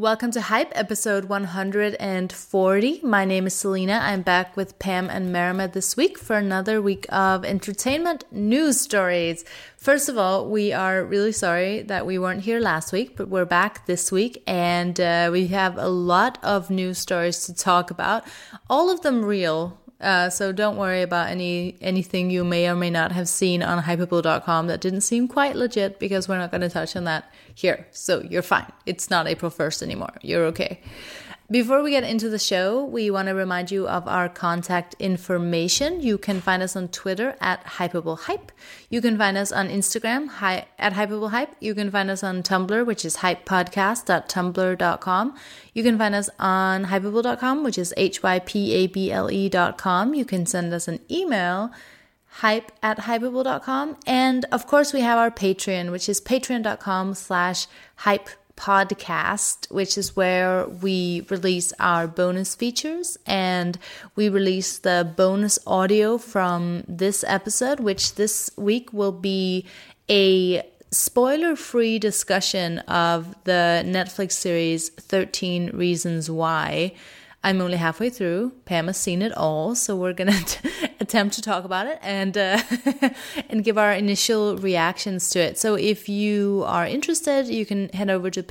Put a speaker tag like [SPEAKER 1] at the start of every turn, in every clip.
[SPEAKER 1] welcome to Hype, episode 140. My name is Selena. I'm back with Pam and Merima this week for another week of entertainment news stories. First of all, we are really sorry that we weren't here last week, but we're back this week, and we have a lot of news stories to talk about, all of them real. So don't worry about anything you may or may not have seen on Hypable.com that didn't seem quite legit, because we're not going to touch on that here. So you're fine. It's not April 1st anymore. You're okay. Before we get into the show, we want to remind you of our contact information. You can find us on Twitter at HypableHype. You can find us on Instagram at HypableHype. You can find us on Tumblr, which is hypepodcast.tumblr.com. You can find us on hypable.com, which is hypable.com. You can send us an email, hype@hypable.com. And of course, we have our Patreon, which is patreon.com/hypepodcast, which is where we release our bonus features, and we release the bonus audio from this episode, which this week will be a spoiler-free discussion of the Netflix series 13 Reasons Why. I'm only halfway through. Pam has seen it all, so we're going to attempt to talk about it and and give our initial reactions to it. So if you are interested, you can head over to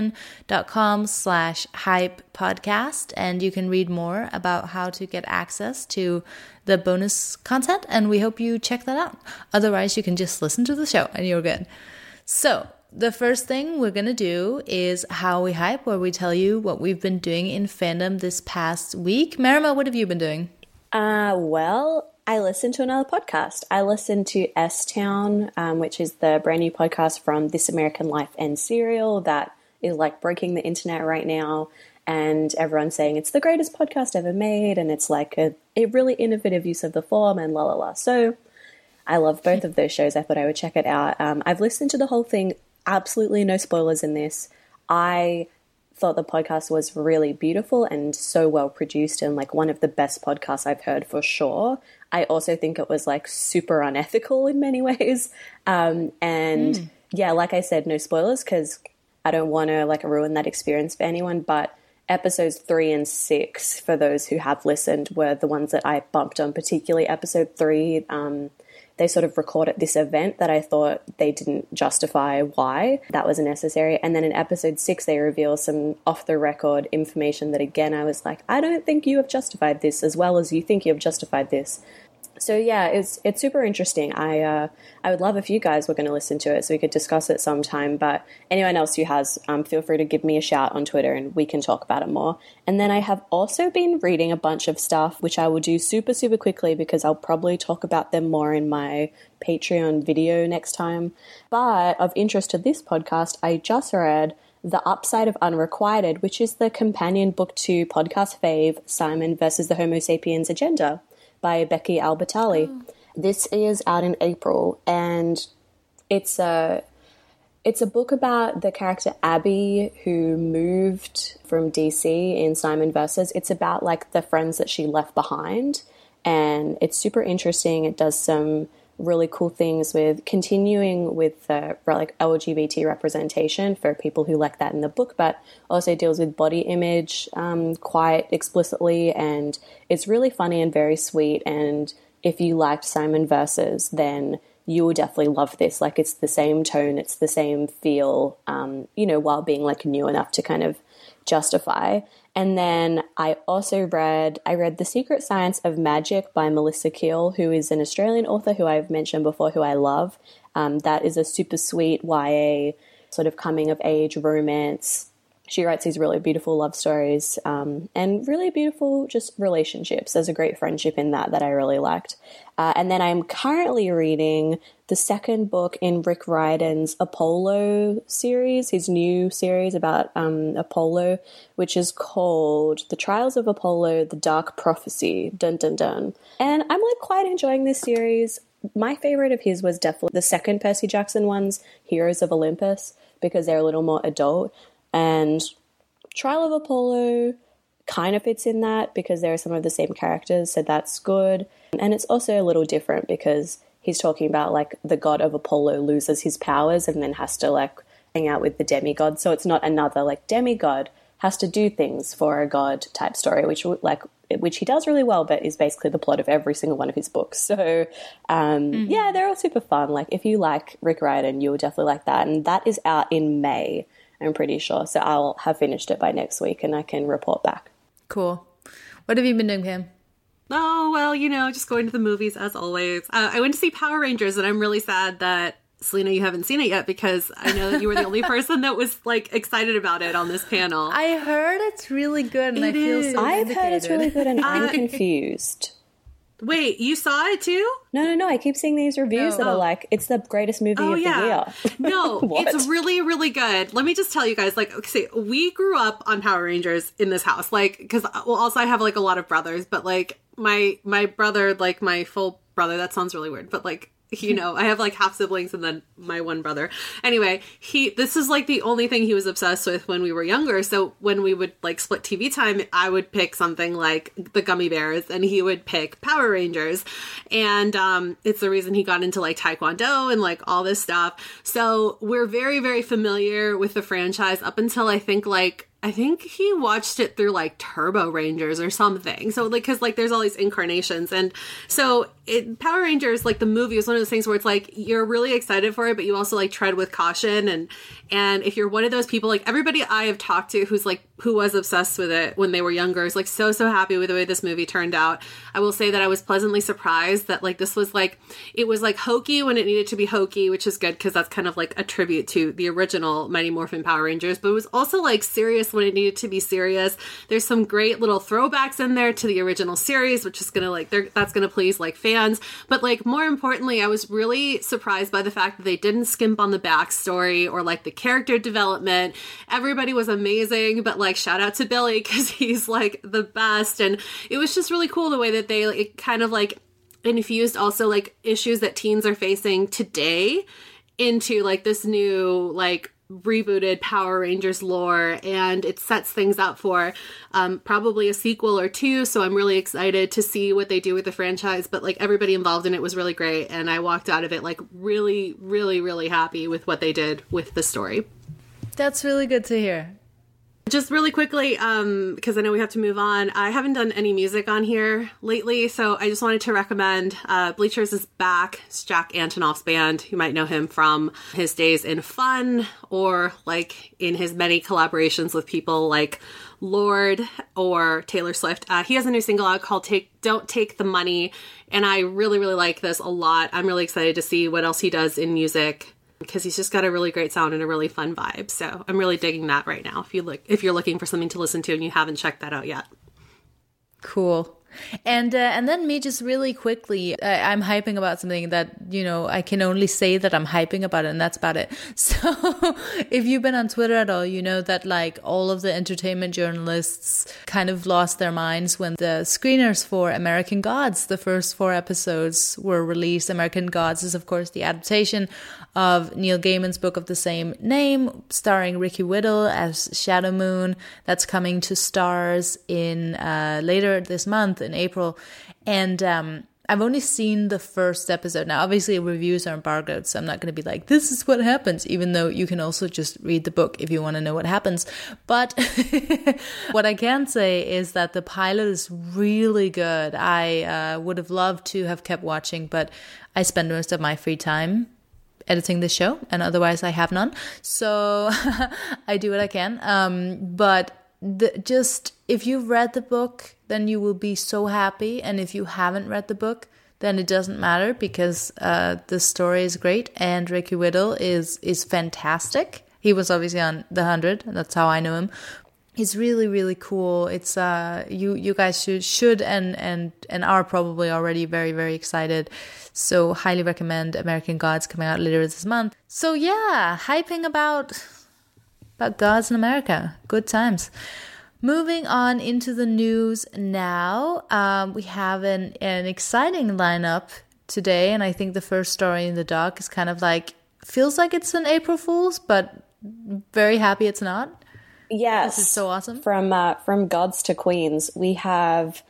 [SPEAKER 1] patreon.com/hypepodcast, and you can read more about how to get access to the bonus content, and we hope you check that out. Otherwise, you can just listen to the show and you're good. So the first thing we're going to do is How We Hype, where we tell you what we've been doing in fandom this past week. Merima, what have you been doing?
[SPEAKER 2] Well, I listened to another podcast. I listened to S-Town, which is the brand new podcast from This American Life and Serial that is like breaking the internet right now. And everyone's saying it's the greatest podcast ever made, and it's like a really innovative use of the form and la la la. So I love both of those shows. I thought I would check it out. I've listened to the whole thing. Absolutely no spoilers in this. I thought the podcast was really beautiful and so well produced, and like one of the best podcasts I've heard for sure. I also think it was like super unethical in many ways. Yeah, like I said, no spoilers, because I don't want to like ruin that experience for anyone. But episodes 3 and 6, for those who have listened, were the ones that I bumped on. Particularly episode 3, they sort of recorded this event that I thought they didn't justify why that was necessary. And then in episode 6, they reveal some off-the-record information that, again, I was like, I don't think you have justified this as well as you think you have justified this. So yeah, it's super interesting. I would love if you guys were going to listen to it so we could discuss it sometime. But anyone else who has, feel free to give me a shout on Twitter and we can talk about it more. And then I have also been reading a bunch of stuff, which I will do super, super quickly because I'll probably talk about them more in my Patreon video next time. But of interest to this podcast, I just read The Upside of Unrequited, which is the companion book to podcast fave Simon versus the Homo Sapiens Agenda by Becky Albertalli. Oh. This is out in April, and it's a book about the character Abby, who moved from DC in Simon Versus. It's about like the friends that she left behind, and it's super interesting. It does some really cool things with continuing with like LGBT representation for people who like that in the book, but also deals with body image quite explicitly, and it's really funny and very sweet. And if you liked Simon Versus, then you will definitely love this. Like, it's the same tone, it's the same feel, while being like new enough to kind of justify. And then I also read The Secret Science of Magic by Melissa Keel, who is an Australian author who I've mentioned before, who I love. That is a super sweet YA sort of coming of age romance. She writes these really beautiful love stories and really beautiful just relationships. There's a great friendship in that I really liked. And then I'm currently reading the second book in Rick Riordan's Apollo series, his new series about Apollo, which is called The Trials of Apollo, The Dark Prophecy, dun dun dun. And I'm like quite enjoying this series. My favorite of his was definitely the second Percy Jackson ones, Heroes of Olympus, because they're a little more adult. And Trial of Apollo kind of fits in that because there are some of the same characters, so that's good. And it's also a little different because he's talking about like the god of Apollo loses his powers and then has to like hang out with the demigod. So it's not another like demigod, has to do things for a god type story, which he does really well, but is basically the plot of every single one of his books. So, yeah, they're all super fun. Like, if you like Rick Riordan, you'll definitely like that. And that is out in May, I'm pretty sure. So I'll have finished it by next week and I can report back.
[SPEAKER 1] Cool. What have you been doing, Pam?
[SPEAKER 3] Oh, well, just going to the movies as always. I went to see Power Rangers, and I'm really sad that, Selena, you haven't seen it yet, because I know that you were the only person that was, like, excited about it on this panel.
[SPEAKER 1] I heard it's really good, and I feel so
[SPEAKER 2] I've heard it's really good, and I'm confused.
[SPEAKER 3] Wait, you saw it too?
[SPEAKER 2] No. I keep seeing these reviews that are like, it's the greatest movie of the year.
[SPEAKER 3] No, it's really, really good. Let me just tell you guys, like, okay, we grew up on Power Rangers in this house. Like, because, well, also I have, like, a lot of brothers, but, like, my brother, like, my full brother, that sounds really weird, but, like, I have like half siblings and then my one brother. Anyway, this is like the only thing he was obsessed with when we were younger. So when we would like split TV time, I would pick something like the Gummy Bears and he would pick Power Rangers. And it's the reason he got into like Taekwondo and like all this stuff. So we're very, very familiar with the franchise up until I think he watched it through like Turbo Rangers or something. So like, cause like there's all these incarnations. And so Power Rangers, like the movie is one of those things where it's like, you're really excited for it, but you also like tread with caution. And if you're one of those people, like everybody I have talked to who was obsessed with it when they were younger is like so happy with the way this movie turned out. I will say that I was pleasantly surprised that like this was like, it was like hokey when it needed to be hokey, which is good because that's kind of like a tribute to the original Mighty Morphin Power Rangers, but it was also like serious when it needed to be serious. There's some great little throwbacks in there to the original series, which is gonna like, that's gonna please like fans. But like more importantly, I was really surprised by the fact that they didn't skimp on the backstory or like the character development. Everybody was amazing, but like shout out to Billy because he's like the best. And it was just really cool the way that they it kind of like infused also like issues that teens are facing today into like this new like rebooted Power Rangers lore, and it sets things up for probably a sequel or two, so I'm really excited to see what they do with the franchise. But like everybody involved in it was really great, and I walked out of it like really, really, really happy with what they did with the story.
[SPEAKER 1] That's really good to hear.
[SPEAKER 3] Just really quickly, because I know we have to move on, I haven't done any music on here lately, so I just wanted to recommend Bleachers is back. It's Jack Antonoff's band. You might know him from his days in Fun or like in his many collaborations with people like Lorde or Taylor Swift. He has a new single out called Don't Take the Money, and I really, really like this a lot. I'm really excited to see what else he does in music, because he's just got a really great sound and a really fun vibe. So I'm really digging that right now. If you're looking for something to listen to and you haven't checked that out yet.
[SPEAKER 1] Cool. And then me just really quickly, I'm hyping about something that, I can only say that I'm hyping about it, and that's about it. So if you've been on Twitter at all, you know that like all of the entertainment journalists kind of lost their minds when the screeners for American Gods, the first 4 episodes were released. American Gods is, of course, the adaptation of Neil Gaiman's book of the same name, starring Ricky Whittle as Shadow Moon. That's coming to stars in later this month in April. And I've only seen the first episode. Now, obviously, reviews are embargoed, so I'm not going to be like, this is what happens, even though you can also just read the book if you want to know what happens. But what I can say is that the pilot is really good. I would have loved to have kept watching, but I spend most of my free time editing this show, and otherwise I have none. So I do what I can. But just if you've read the book, then you will be so happy. And if you haven't read the book, then it doesn't matter, because the story is great and Ricky Whittle is fantastic. He was obviously on The 100. That's how I know him. He's really, really cool. It's you guys should and are probably already very, very excited. So highly recommend American Gods, coming out later this month. So yeah, hyping about gods in America. Good times. Moving on into the news now, we have an exciting lineup today, and I think the first story in the doc is kind of like, feels like it's an April Fool's, but very happy it's not.
[SPEAKER 2] Yes.
[SPEAKER 1] This is so awesome.
[SPEAKER 2] From gods to queens, we have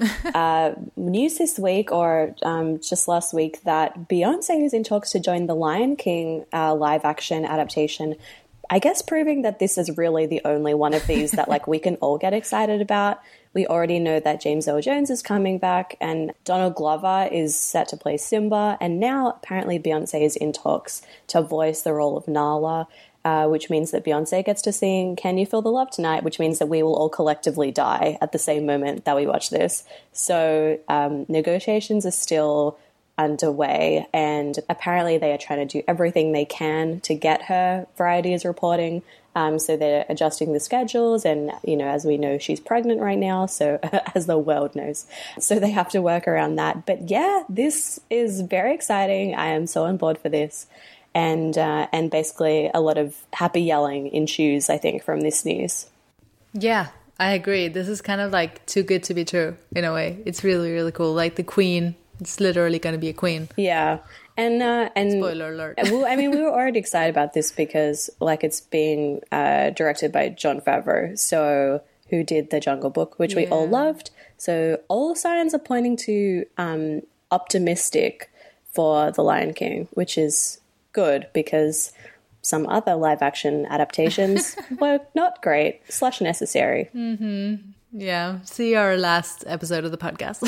[SPEAKER 2] news this week, or just last week, that Beyonce is in talks to join the Lion King live action adaptation. I guess proving that this is really the only one of these that like we can all get excited about. We already know that James Earl Jones is coming back and Donald Glover is set to play Simba. And now apparently Beyonce is in talks to voice the role of Nala, which means that Beyonce gets to sing Can You Feel the Love Tonight, which means that we will all collectively die at the same moment that we watch this. So negotiations are still underway, and apparently they are trying to do everything they can to get her, Variety is reporting. So they're adjusting the schedules, and, you know, as we know, she's pregnant right now, so as the world knows. So they have to work around that. But yeah, this is very exciting. I am so on board for this. And basically a lot of happy yelling ensues, I think, from this news.
[SPEAKER 1] Yeah, I agree. This is kind of like too good to be true in a way. It's really, really cool. Like the queen, it's literally going to be a queen.
[SPEAKER 2] Yeah. And
[SPEAKER 1] spoiler alert.
[SPEAKER 2] Well, I mean, we were already excited about this because, like, it's being directed by Jon Favreau, so who did The Jungle Book, which we all loved. So all signs are pointing to optimistic for The Lion King, which is good because some other live action adaptations were not great / necessary.
[SPEAKER 1] Mm-hmm. Yeah. See our last episode of the podcast.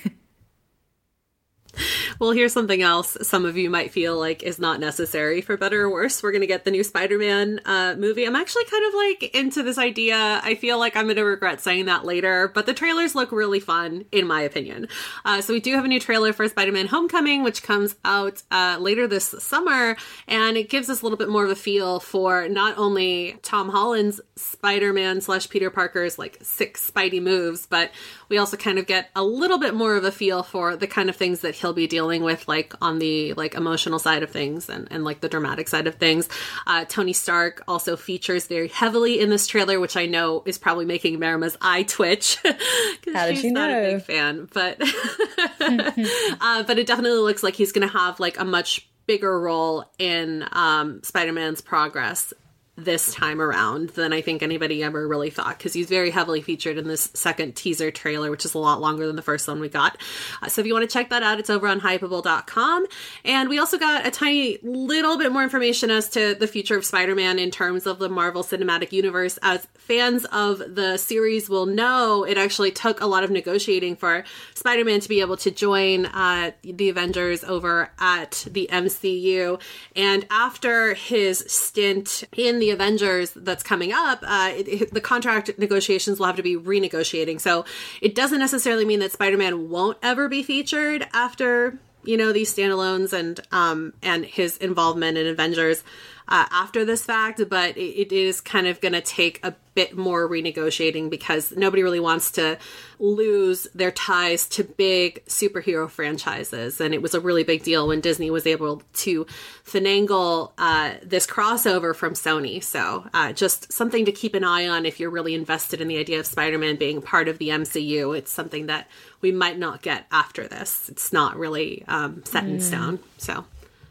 [SPEAKER 3] Well, here's something else some of you might feel like is not necessary, for better or worse. We're going to get the new Spider-Man movie. I'm actually kind of like into this idea. I feel like I'm going to regret saying that later, but the trailers look really fun, in my opinion. So we do have a new trailer for Spider-Man Homecoming, which comes out later this summer, and it gives us a little bit more of a feel for not only Tom Holland's Spider-Man / Peter Parker's like 6 Spidey moves, but we also kind of get a little bit more of a feel for the kind of things that he'll be dealing with, like on the like emotional side of things and like the dramatic side of things. Tony Stark also features very heavily in this trailer, which I know is probably making Marima's eye twitch because she's not a big fan, but but it definitely looks like he's going to have like a much bigger role in Spider-Man's progress this time around than I think anybody ever really thought, because he's very heavily featured in this second teaser trailer, which is a lot longer than the first one we got. So if you want to check that out, it's over on Hypable.com. And we also got a tiny little bit more information as to the future of Spider-Man in terms of the Marvel Cinematic Universe. As fans of the series will know, it actually took a lot of negotiating for Spider-Man to be able to join the Avengers over at the MCU. And after his stint in the Avengers that's coming up, the contract negotiations will have to be renegotiating. So it doesn't necessarily mean that Spider-Man won't ever be featured after, you know, these standalones and his involvement in Avengers after this fact, but it is kind of going to take a bit more renegotiating because nobody really wants to lose their ties to big superhero franchises. And it was a really big deal when Disney was able to finagle this crossover from Sony. So just something to keep an eye on if you're really invested in the idea of Spider-Man being part of the MCU. It's something that we might not get after this. It's not really set in stone. So,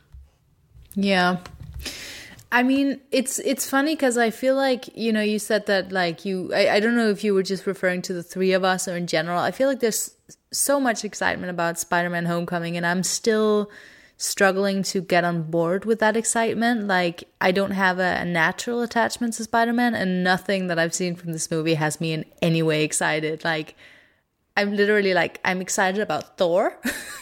[SPEAKER 1] yeah. I mean, it's funny because I feel like, you know, you said that like I don't know if you were just referring to the three of us or in general. I feel like there's so much excitement about Spider-Man Homecoming, and I'm still struggling to get on board with that excitement. Like, I don't have a natural attachment to Spider-Man, and nothing that I've seen from this movie has me in any way excited. Like, I'm literally like, I'm excited about Thor.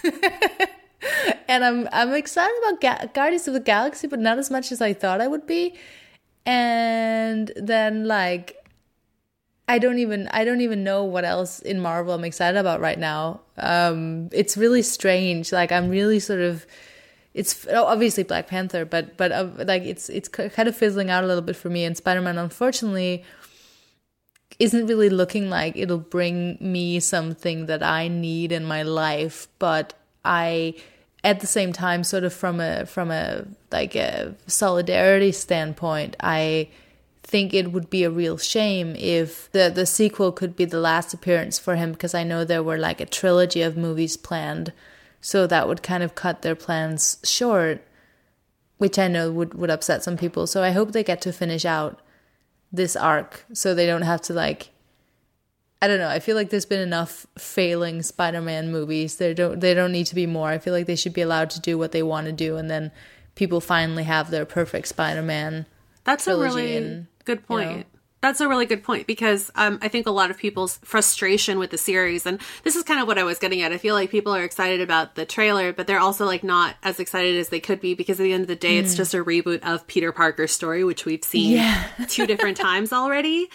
[SPEAKER 1] And I'm excited about Guardians of the Galaxy, but not as much as I thought I would be. And then like I don't even know what else in Marvel I'm excited about right now. It's really strange. Like I'm really sort of, it's obviously Black Panther, but like it's kind of fizzling out a little bit for me. And Spider-Man, unfortunately, isn't really looking like it'll bring me something that I need in my life. But I, at the same time, sort of from a like a solidarity standpoint, I think it would be a real shame if the sequel could be the last appearance for him, because I know there were like a trilogy of movies planned, so that would kind of cut their plans short, which I know would upset some people. So I hope they get to finish out this arc so they don't have to like, I don't know. I feel like there's been enough failing Spider-Man movies. They don't need to be more. I feel like they should be allowed to do what they want to do, and then people finally have their perfect Spider-Man
[SPEAKER 3] That's a
[SPEAKER 1] trilogy.
[SPEAKER 3] really good point. That's a really good point because I think a lot of people's frustration with the series, and this is kind of what I was getting at. I feel like people are excited about the trailer, but they're also like not as excited as they could be because at the end of the day, it's just a reboot of Peter Parker's story, which we've seen 2 different times already.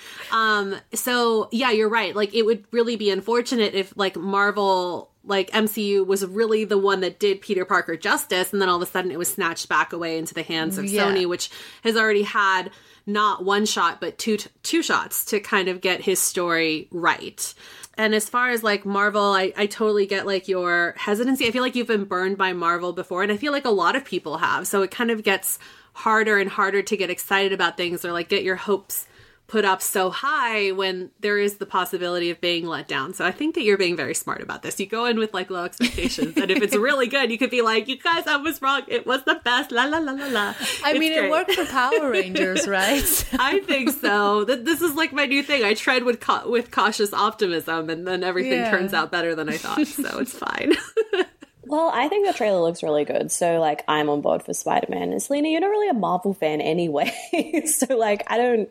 [SPEAKER 3] So yeah, you're right. Like it would really be unfortunate if like Marvel, like MCU was really the one that did Peter Parker justice, and then all of a sudden it was snatched back away into the hands of Sony, which has already had not one shot, but two shots to kind of get his story right. And as far as like Marvel, I totally get like your hesitancy. I feel like you've been burned by Marvel before, and I feel like a lot of people have. So it kind of gets harder and harder to get excited about things or like get your hopes put up so high when there is the possibility of being let down. So I think that you're being very smart about this. You go in with like low expectations, and if it's really good, you could be like, you guys, I was wrong. It was the best. La la la la la.
[SPEAKER 1] I mean, it worked for Power Rangers, right?
[SPEAKER 3] I think so. This is like my new thing. I tread with cautious optimism, and then everything turns out better than I thought. So it's fine.
[SPEAKER 2] Well, I think the trailer looks really good. So, like, I'm on board for Spider-Man. And Selena, you're not really a Marvel fan anyway. So, like,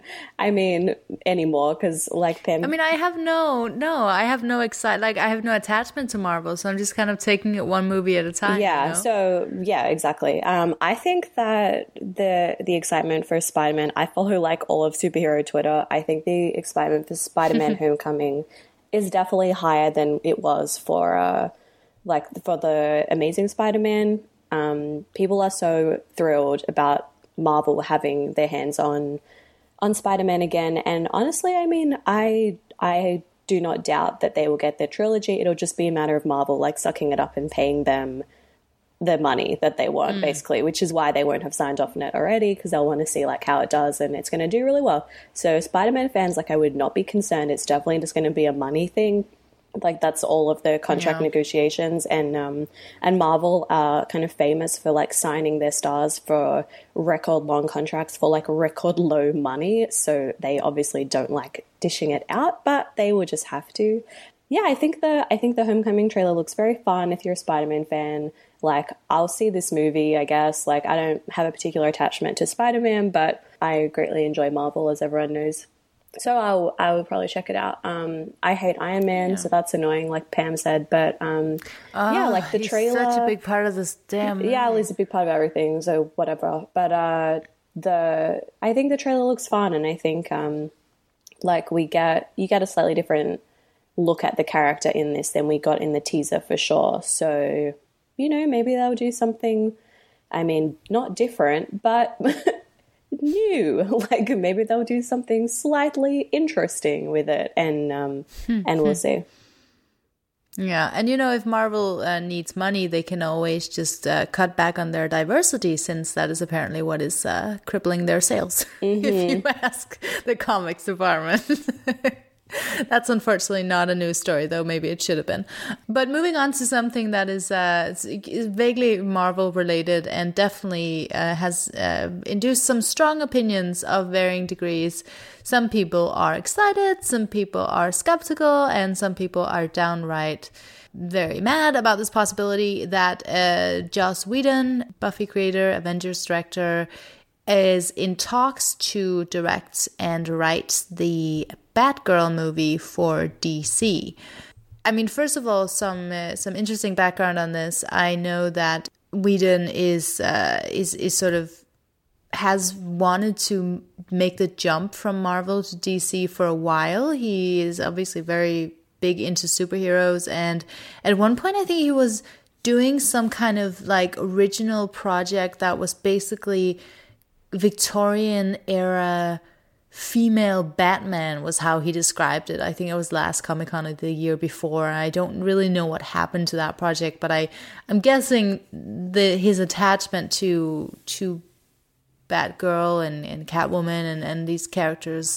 [SPEAKER 2] anymore. Because, like, Pam...
[SPEAKER 1] I mean, I have no attachment to Marvel. So I'm just kind of taking it one movie at a time.
[SPEAKER 2] Yeah,
[SPEAKER 1] you know?
[SPEAKER 2] So, yeah, exactly. I think that the excitement for Spider-Man, I follow, like, all of superhero Twitter. I think the excitement for Spider-Man Homecoming is definitely higher than it was for the Amazing Spider-Man. People are so thrilled about Marvel having their hands on Spider-Man again. And honestly, I mean, I do not doubt that they will get their trilogy. It'll just be a matter of Marvel like sucking it up and paying them the money that they want, basically, which is why they won't have signed off on it already, because they'll want to see like how it does, and it's going to do really well. So Spider-Man fans, like, I would not be concerned. It's definitely just going to be a money thing. Like, that's all of the contract negotiations, and Marvel are kind of famous for like signing their stars for record long contracts for like record low money. So they obviously don't like dishing it out, but they will just have to. Yeah, I think the Homecoming trailer looks very fun. If you're a Spider-Man fan, like, I'll see this movie, I guess. Like, I don't have a particular attachment to Spider-Man, but I greatly enjoy Marvel, as everyone knows. So I will probably check it out. I hate Iron Man, so that's annoying, like Pam said. But yeah, like the trailer.
[SPEAKER 1] He's such a big part of this damn movie.
[SPEAKER 2] Yeah, he's a big part of everything. So whatever. But I think the trailer looks fun, and I think like you get a slightly different look at the character in this than we got in the teaser for sure. So, you know, maybe they'll do something. I mean, not different, but. New, like maybe they'll do something slightly interesting with it, and we'll see.
[SPEAKER 1] Yeah, and you know, if Marvel needs money, they can always just cut back on their diversity, since that is apparently what is crippling their sales. If you ask the comics department. That's unfortunately not a news story, though maybe it should have been. But moving on to something that is vaguely Marvel related and definitely has induced some strong opinions of varying degrees. Some people are excited, some people are skeptical, and some people are downright very mad about this possibility that Joss Whedon, Buffy creator, Avengers director, is in talks to direct and write the Batgirl movie for DC. I mean, first of all, some interesting background on this. I know that Whedon is sort of has wanted to make the jump from Marvel to DC for a while. He is obviously very big into superheroes, and at one point I think he was doing some kind of like original project that was basically Victorian era female Batman, was how he described it. I think it was last Comic-Con of the year before. I don't really know what happened to that project, but I'm guessing his attachment to Batgirl and Catwoman and these characters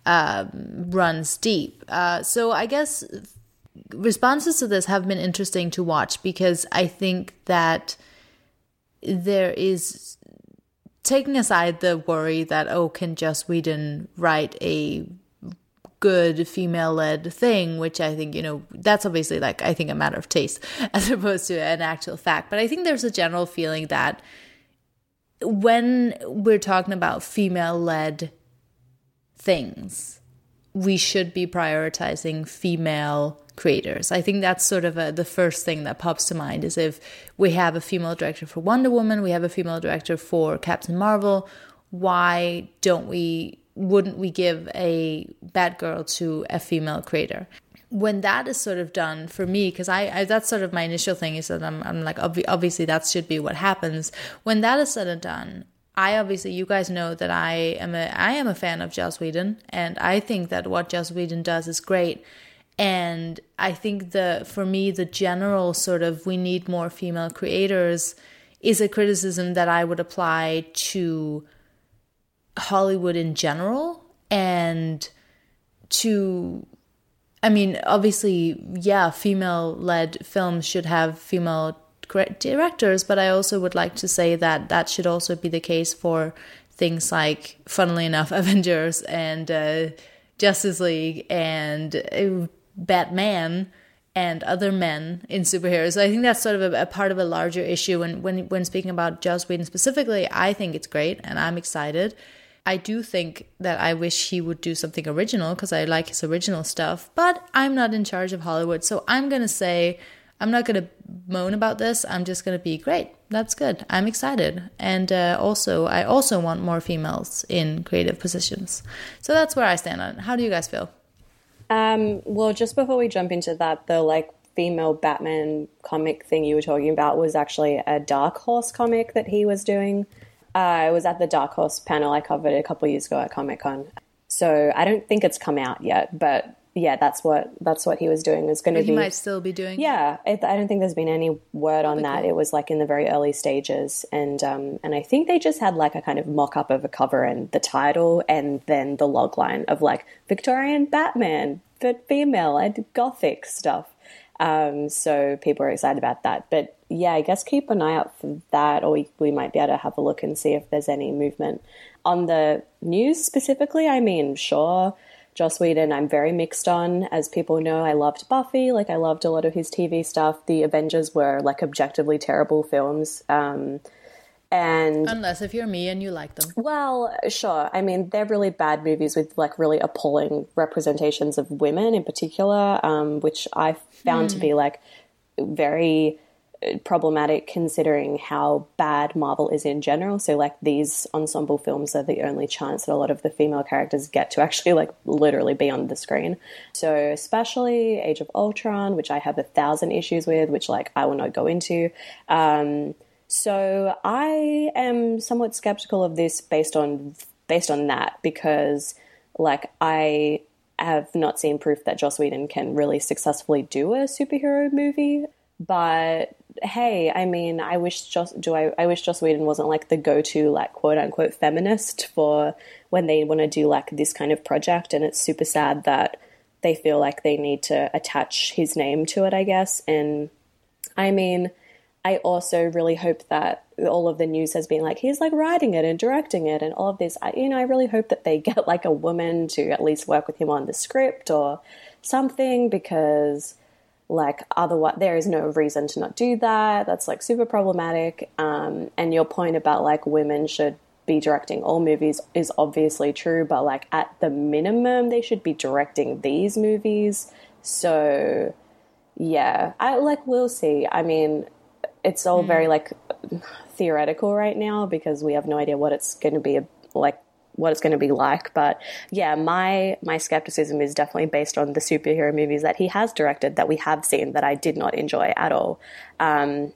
[SPEAKER 1] runs deep. So I guess responses to this have been interesting to watch, because I think that there is, taking aside the worry that, can Joss Whedon write a good female-led thing, which I think, that's obviously like, I think a matter of taste as opposed to an actual fact. But I think there's a general feeling that when we're talking about female-led things, we should be prioritizing female creators. I think that's sort of the first thing that pops to mind, is if we have a female director for Wonder Woman, we have a female director for Captain Marvel, why wouldn't we give a Batgirl to a female creator? When that is sort of done, for me, because I that's sort of my initial thing, is that I'm like, obviously that should be what happens. When that is said and done, you guys know that I am a fan of Joss Whedon, and I think that what Joss Whedon does is great. And I think for me, the general sort of we need more female creators is a criticism that I would apply to Hollywood in general, and obviously, yeah, female-led films should have female directors, but I also would like to say that that should also be the case for things like, funnily enough, Avengers and Justice League and Batman and other men in superheroes. So I think that's sort of a part of a larger issue. And when speaking about Joss Whedon specifically, I think it's great and I'm excited. I do think that I wish he would do something original because I like his original stuff, but I'm not in charge of Hollywood. So I'm going to say, I'm not going to moan about this. I'm just going to be great. That's good. I'm excited. And I also want more females in creative positions. So that's where I stand on it. How do you guys feel?
[SPEAKER 2] Well, just before we jump into that, the female Batman comic thing you were talking about was actually a Dark Horse comic that he was doing. I was at the Dark Horse panel I covered a couple of years ago at Comic-Con. So I don't think it's come out yet, but yeah, that's what he was doing. Is going to be.
[SPEAKER 1] He might still be doing.
[SPEAKER 2] Yeah, I don't think there's been any word on that. Cool. It was in the very early stages, and I think they just had a kind of mock-up of a cover and the title, and then the log line of Victorian Batman, but female and gothic stuff. So people are excited about that. But yeah, I guess keep an eye out for that, or we might be able to have a look and see if there's any movement. On the news specifically, sure, Joss Whedon I'm very mixed on. As people know, I loved Buffy, I loved a lot of his TV stuff. The Avengers were objectively terrible films. And
[SPEAKER 1] unless if you're me and you like them.
[SPEAKER 2] Well, sure. They're really bad movies with really appalling representations of women in particular, which I found to be very problematic considering how bad Marvel is in general. So these ensemble films are the only chance that a lot of the female characters get to actually literally be on the screen. So especially Age of Ultron, which I have 1,000 issues with, which I will not go into. So I am somewhat skeptical of this based on that, because I have not seen proof that Joss Whedon can really successfully do a superhero movie. But hey, I wish Joss Whedon wasn't the go-to quote unquote feminist for when they want to do this kind of project, and it's super sad that they feel they need to attach his name to it, I guess. And I also really hope that all of the news has been he's writing it and directing it and all of this. I really hope that they get a woman to at least work with him on the script or something, because otherwise there is no reason to not do that. That's super problematic. And your point about women should be directing all movies is obviously true, but at the minimum they should be directing these movies. So yeah, we'll see. It's all very theoretical right now because we have no idea what it's going to be like. But yeah, my skepticism is definitely based on the superhero movies that he has directed that we have seen that I did not enjoy at all. And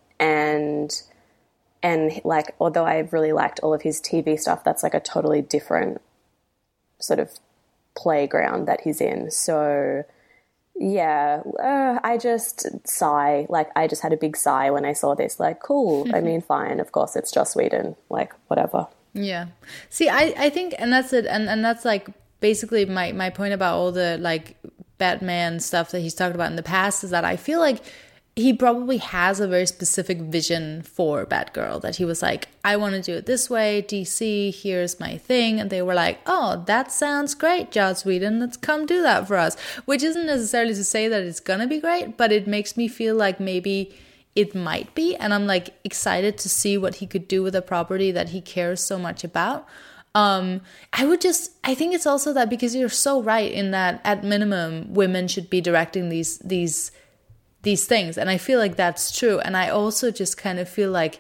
[SPEAKER 2] although I've really liked all of his TV stuff, that's a totally different sort of playground that he's in. So yeah, I just sigh. I just had a big sigh when I saw this. Cool. Fine. Of course, it's Joss Whedon. Whatever.
[SPEAKER 1] Yeah. See, I think, and that's it. And that's basically my point about all the Batman stuff that he's talked about in the past, is that I feel he probably has a very specific vision for Batgirl, that he was I want to do it this way, DC, here's my thing. And they were oh, that sounds great, Joss Whedon, let's come do that for us. Which isn't necessarily to say that it's going to be great, but it makes me feel maybe it might be. And I'm like excited to see what he could do with a property that he cares so much about. I think it's also that, because you're so right in that at minimum women should be directing these things, and I feel like that's true. And I also just kind of feel like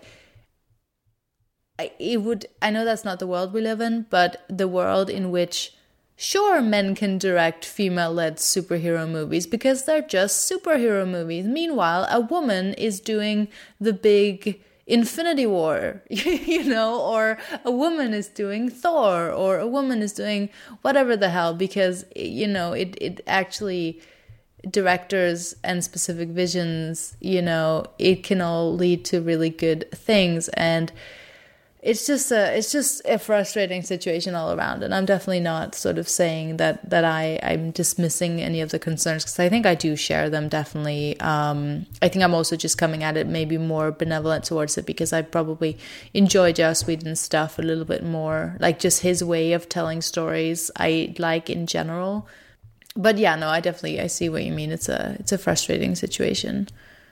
[SPEAKER 1] I know that's not the world we live in, but the world in which, sure, men can direct female-led superhero movies because they're just superhero movies. Meanwhile, a woman is doing the big Infinity War, or a woman is doing Thor, or a woman is doing whatever the hell, because, it actually, directors and specific visions, it can all lead to really good things. And it's just a frustrating situation all around. And I'm definitely not sort of saying that I'm dismissing any of the concerns, because I think I do share them, definitely. I think I'm also just coming at it maybe more benevolent towards it, because I probably enjoy Joss Whedon's stuff a little bit more, like just his way of telling stories I like in general. But yeah, no, I see what you mean. It's a frustrating situation.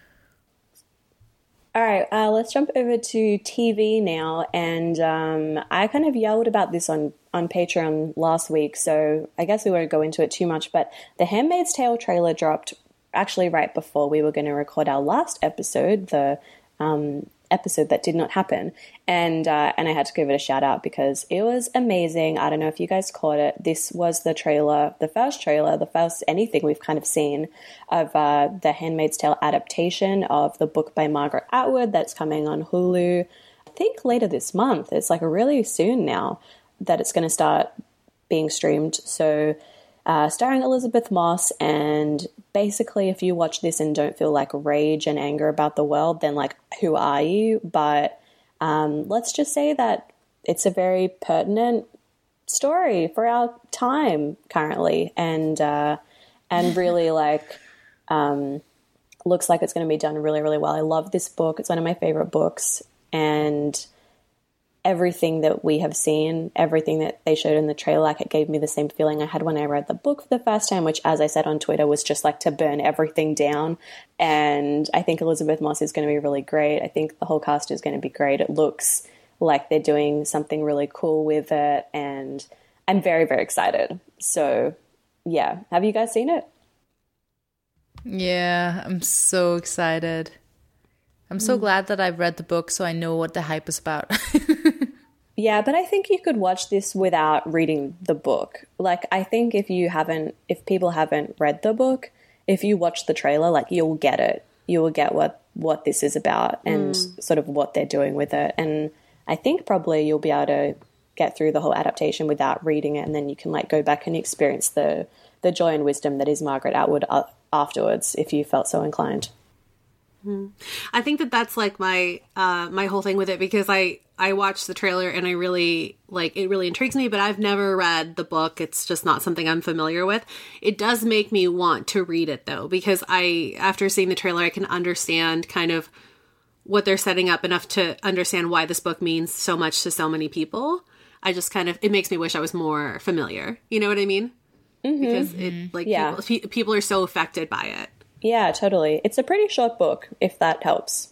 [SPEAKER 2] All right, let's jump over to TV now. And I kind of yelled about this on Patreon last week, so I guess we won't go into it too much. But the Handmaid's Tale trailer dropped actually right before we were going to record our last episode, the episode that did not happen. And I had to give it a shout out because it was amazing. I don't know if you guys caught it. This was the first anything we've kind of seen of the Handmaid's Tale adaptation of the book by Margaret Atwood that's coming on Hulu, I think later this month. It's like really soon now that it's going to start being streamed. So starring Elizabeth Moss, and basically if you watch this and don't feel like rage and anger about the world, then like, who are you? But let's just say that it's a very pertinent story for our time currently, and really like looks like it's going to be done really, really well. I love this book. It's one of my favorite books, and everything that we have seen, everything that they showed in the trailer, like it gave me the same feeling I had when I read the book for the first time, which, as I said on Twitter, was just like to burn everything down. And I think Elizabeth Moss is going to be really great. I think the whole cast is going to be great. It looks like they're doing something really cool with it, and I'm very, very excited. So yeah, have you guys seen it?
[SPEAKER 1] Yeah, I'm so excited. I'm so glad that I've read the book, so I know what the hype is about.
[SPEAKER 2] Yeah, but I think you could watch this without reading the book. Like, I think if people haven't read the book, if you watch the trailer, like, you'll get it. You will get what this is about and sort of what they're doing with it. And I think probably you'll be able to get through the whole adaptation without reading it, and then you can like go back and experience the joy and wisdom that is Margaret Atwood afterwards, if you felt so inclined.
[SPEAKER 3] I think that's like my my whole thing with it, because I watched the trailer and I really it really intrigues me, but I've never read the book. It's just not something I'm familiar with. It does make me want to read it though, because after seeing the trailer, I can understand kind of what they're setting up enough to understand why this book means so much to so many people. It makes me wish I was more familiar. You know what I mean? Mm-hmm. Because people are so affected by it.
[SPEAKER 2] Yeah, totally. It's a pretty short book, if that helps.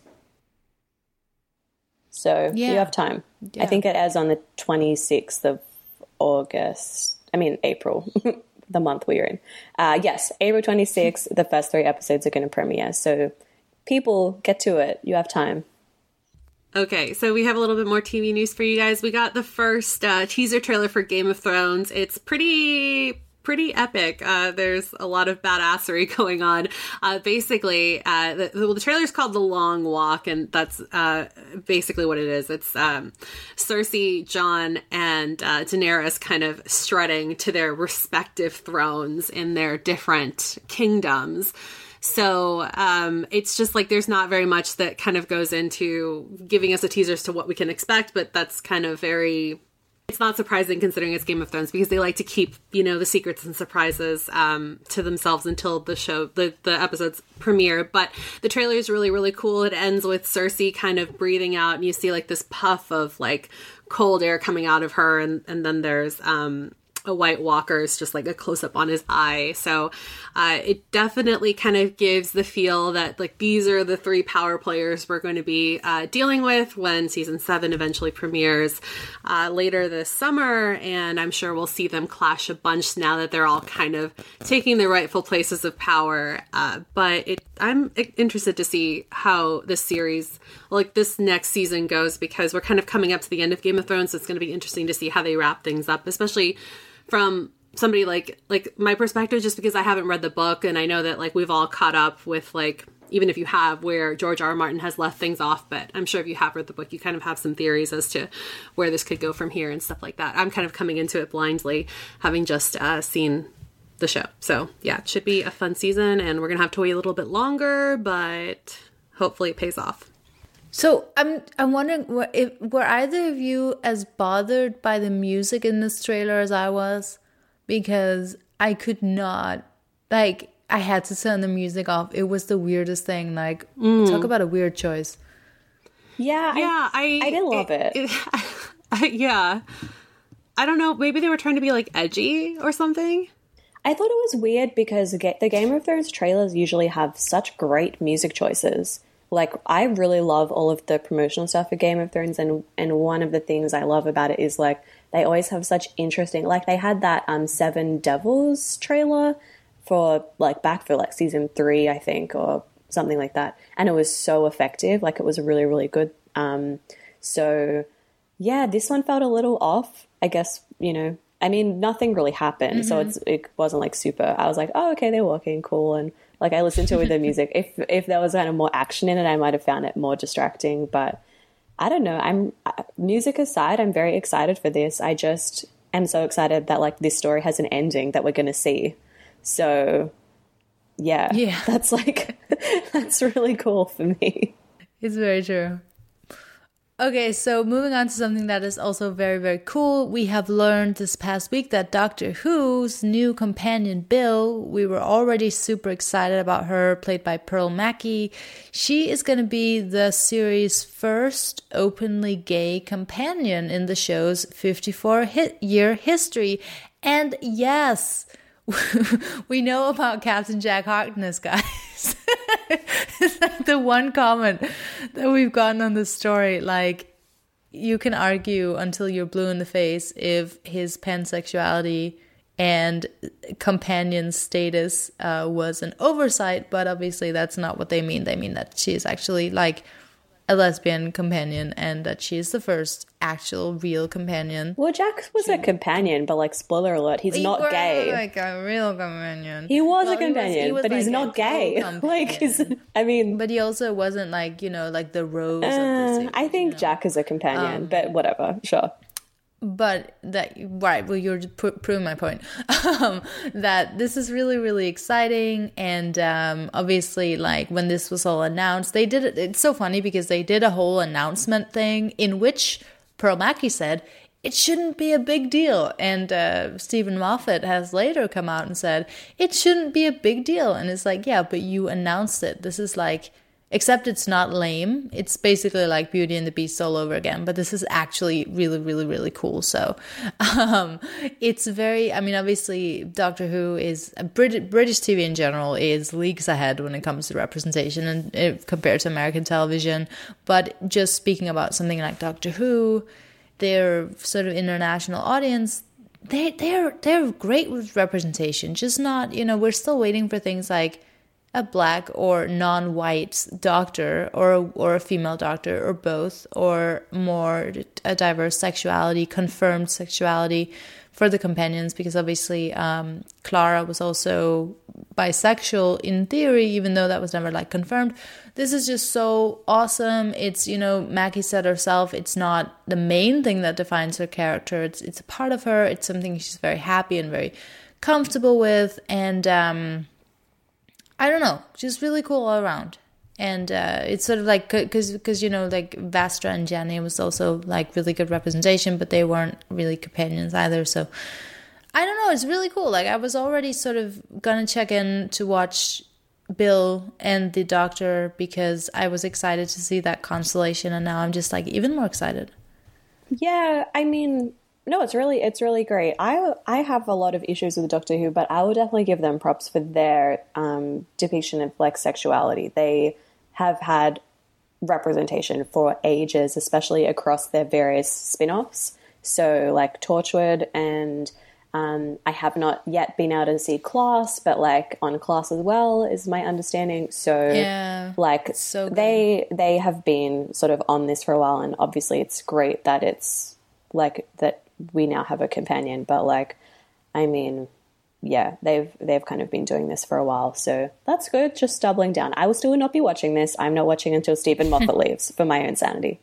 [SPEAKER 2] So you have time. Yeah. I think it airs on the 26th of April, the month we're in. Yes, April 26th, the first 3 episodes are going to premiere. So people, get to it. You have time.
[SPEAKER 3] Okay, so we have a little bit more TV news for you guys. We got the first teaser trailer for Game of Thrones. It's pretty epic. There's a lot of badassery going on. Basically, the trailer's called The Long Walk, and that's basically what it is. It's Cersei, Jon, and Daenerys kind of strutting to their respective thrones in their different kingdoms. So it's just like there's not very much that kind of goes into giving us a teaser as to what we can expect, but that's kind of it's not surprising considering it's Game of Thrones, because they like to keep, the secrets and surprises to themselves until the episodes premiere. But the trailer is really, really cool. It ends with Cersei kind of breathing out, and you see like this puff of like cold air coming out of her. And then there's a White Walker is just like a close up on his eye. So it definitely kind of gives the feel that like these are the three power players we're going to be dealing with when season 7 eventually premieres later this summer. And I'm sure we'll see them clash a bunch now that they're all kind of taking their rightful places of power. But I'm interested to see how this series, like this next season goes, because we're kind of coming up to the end of Game of Thrones. So it's going to be interesting to see how they wrap things up, especially from somebody like my perspective, just because I haven't read the book, and I know that like we've all caught up with like, even if you have, where George R. R. Martin has left things off, but I'm sure if you have read the book, you kind of have some theories as to where this could go from here and stuff like that. I'm kind of coming into it blindly, having just seen the show. So yeah, it should be a fun season, and we're gonna have to wait a little bit longer, but hopefully it pays off.
[SPEAKER 1] So I'm wondering, were either of you as bothered by the music in this trailer as I was? Because I could not, like, I had to turn the music off. It was the weirdest thing. Like, talk about a weird choice.
[SPEAKER 2] Yeah, I didn't love it.
[SPEAKER 3] Yeah. I don't know. Maybe they were trying to be like edgy or something.
[SPEAKER 2] I thought it was weird because the Game of Thrones trailers usually have such great music choices. Like, I really love all of the promotional stuff for Game of Thrones, and one of the things I love about it is, like, they always have such interesting... Like, they had that Seven Devils trailer for, like, back for, like, season 3, I think, or something like that. And it was so effective. Like, it was really, really good. So, yeah, this one felt a little off, I guess, you know. I mean, nothing really happened, so it wasn't, like, super... I was like, oh, okay, they're walking, cool, and... Like, I listened to it with the music. If there was kind of more action in it, I might have found it more distracting. But I don't know. Music aside, I'm very excited for this. I just am so excited that, like, this story has an ending that we're going to see. So, yeah. That's, like, that's really cool for me.
[SPEAKER 1] It's very true. Okay, so moving on to something that is also very, very cool. We have learned this past week that Doctor Who's new companion, Bill, we were already super excited about her, played by Pearl Mackie. She is going to be the series' first openly gay companion in the show's 54-year history. And yes, we know about Captain Jack Harkness, guys. It's like the one comment that we've gotten on this story. Like, you can argue until you're blue in the face if his pansexuality and companion status was an oversight, but obviously that's not what they mean. They mean that she is actually like a lesbian companion, and that she is the first actual real companion.
[SPEAKER 2] Well, Jack was a companion, but, like, spoiler alert, he's not gay.
[SPEAKER 1] Like a real companion.
[SPEAKER 2] He was a companion, but he's not gay. Like, I mean,
[SPEAKER 1] but he also wasn't, like, you know, like the Rose of the series,
[SPEAKER 2] I think Jack is a companion, but whatever, sure.
[SPEAKER 1] But that, right, well, you're proving my point. That this is really, really exciting. And obviously, like, when this was all announced, they did it. It's so funny because they did a whole announcement thing in which Pearl Mackie said it shouldn't be a big deal. And Stephen Moffat has later come out and said it shouldn't be a big deal. And it's like, yeah, but you announced it. This is like... Except it's not lame. It's basically like Beauty and the Beast all over again. But this is actually really, really, really cool. So it's very... I mean, obviously, Doctor Who is... British TV in general is leagues ahead when it comes to representation and compared to American television. But just speaking about something like Doctor Who, their sort of international audience... They're great with representation. Just not... You know, we're still waiting for things like... a black or non-white doctor or a female doctor or both, or more a diverse sexuality, confirmed sexuality for the companions, because obviously Clara was also bisexual in theory, even though that was never like confirmed. This is just so awesome. It's, you know, Mackie said herself, it's not the main thing that defines her character. It's a part of her. It's something she's very happy and very comfortable with. And I don't know, just really cool all around. And it's sort of like, because you know, like Vastra and Jenny was also like really good representation, but they weren't really companions either. So I don't know, it's really cool. Like, I was already sort of gonna check in to watch Bill and the Doctor because I was excited to see that constellation, and now I'm just like even more excited.
[SPEAKER 2] Yeah, I mean, No, it's really great. I have a lot of issues with Doctor Who, but I will definitely give them props for their depiction of like sexuality. They have had representation for ages, especially across their various spin-offs. So like Torchwood, and I have not yet been able to see Class, but like on Class as well is my understanding. So
[SPEAKER 1] yeah,
[SPEAKER 2] like
[SPEAKER 1] so good.
[SPEAKER 2] they have been sort of on this for a while, and obviously it's great that it's like that we now have a companion. But like, I mean, yeah, they've kind of been doing this for a while, so that's good. Just doubling down. I will still not be watching this. I'm not watching until Stephen Moffat leaves for my own sanity.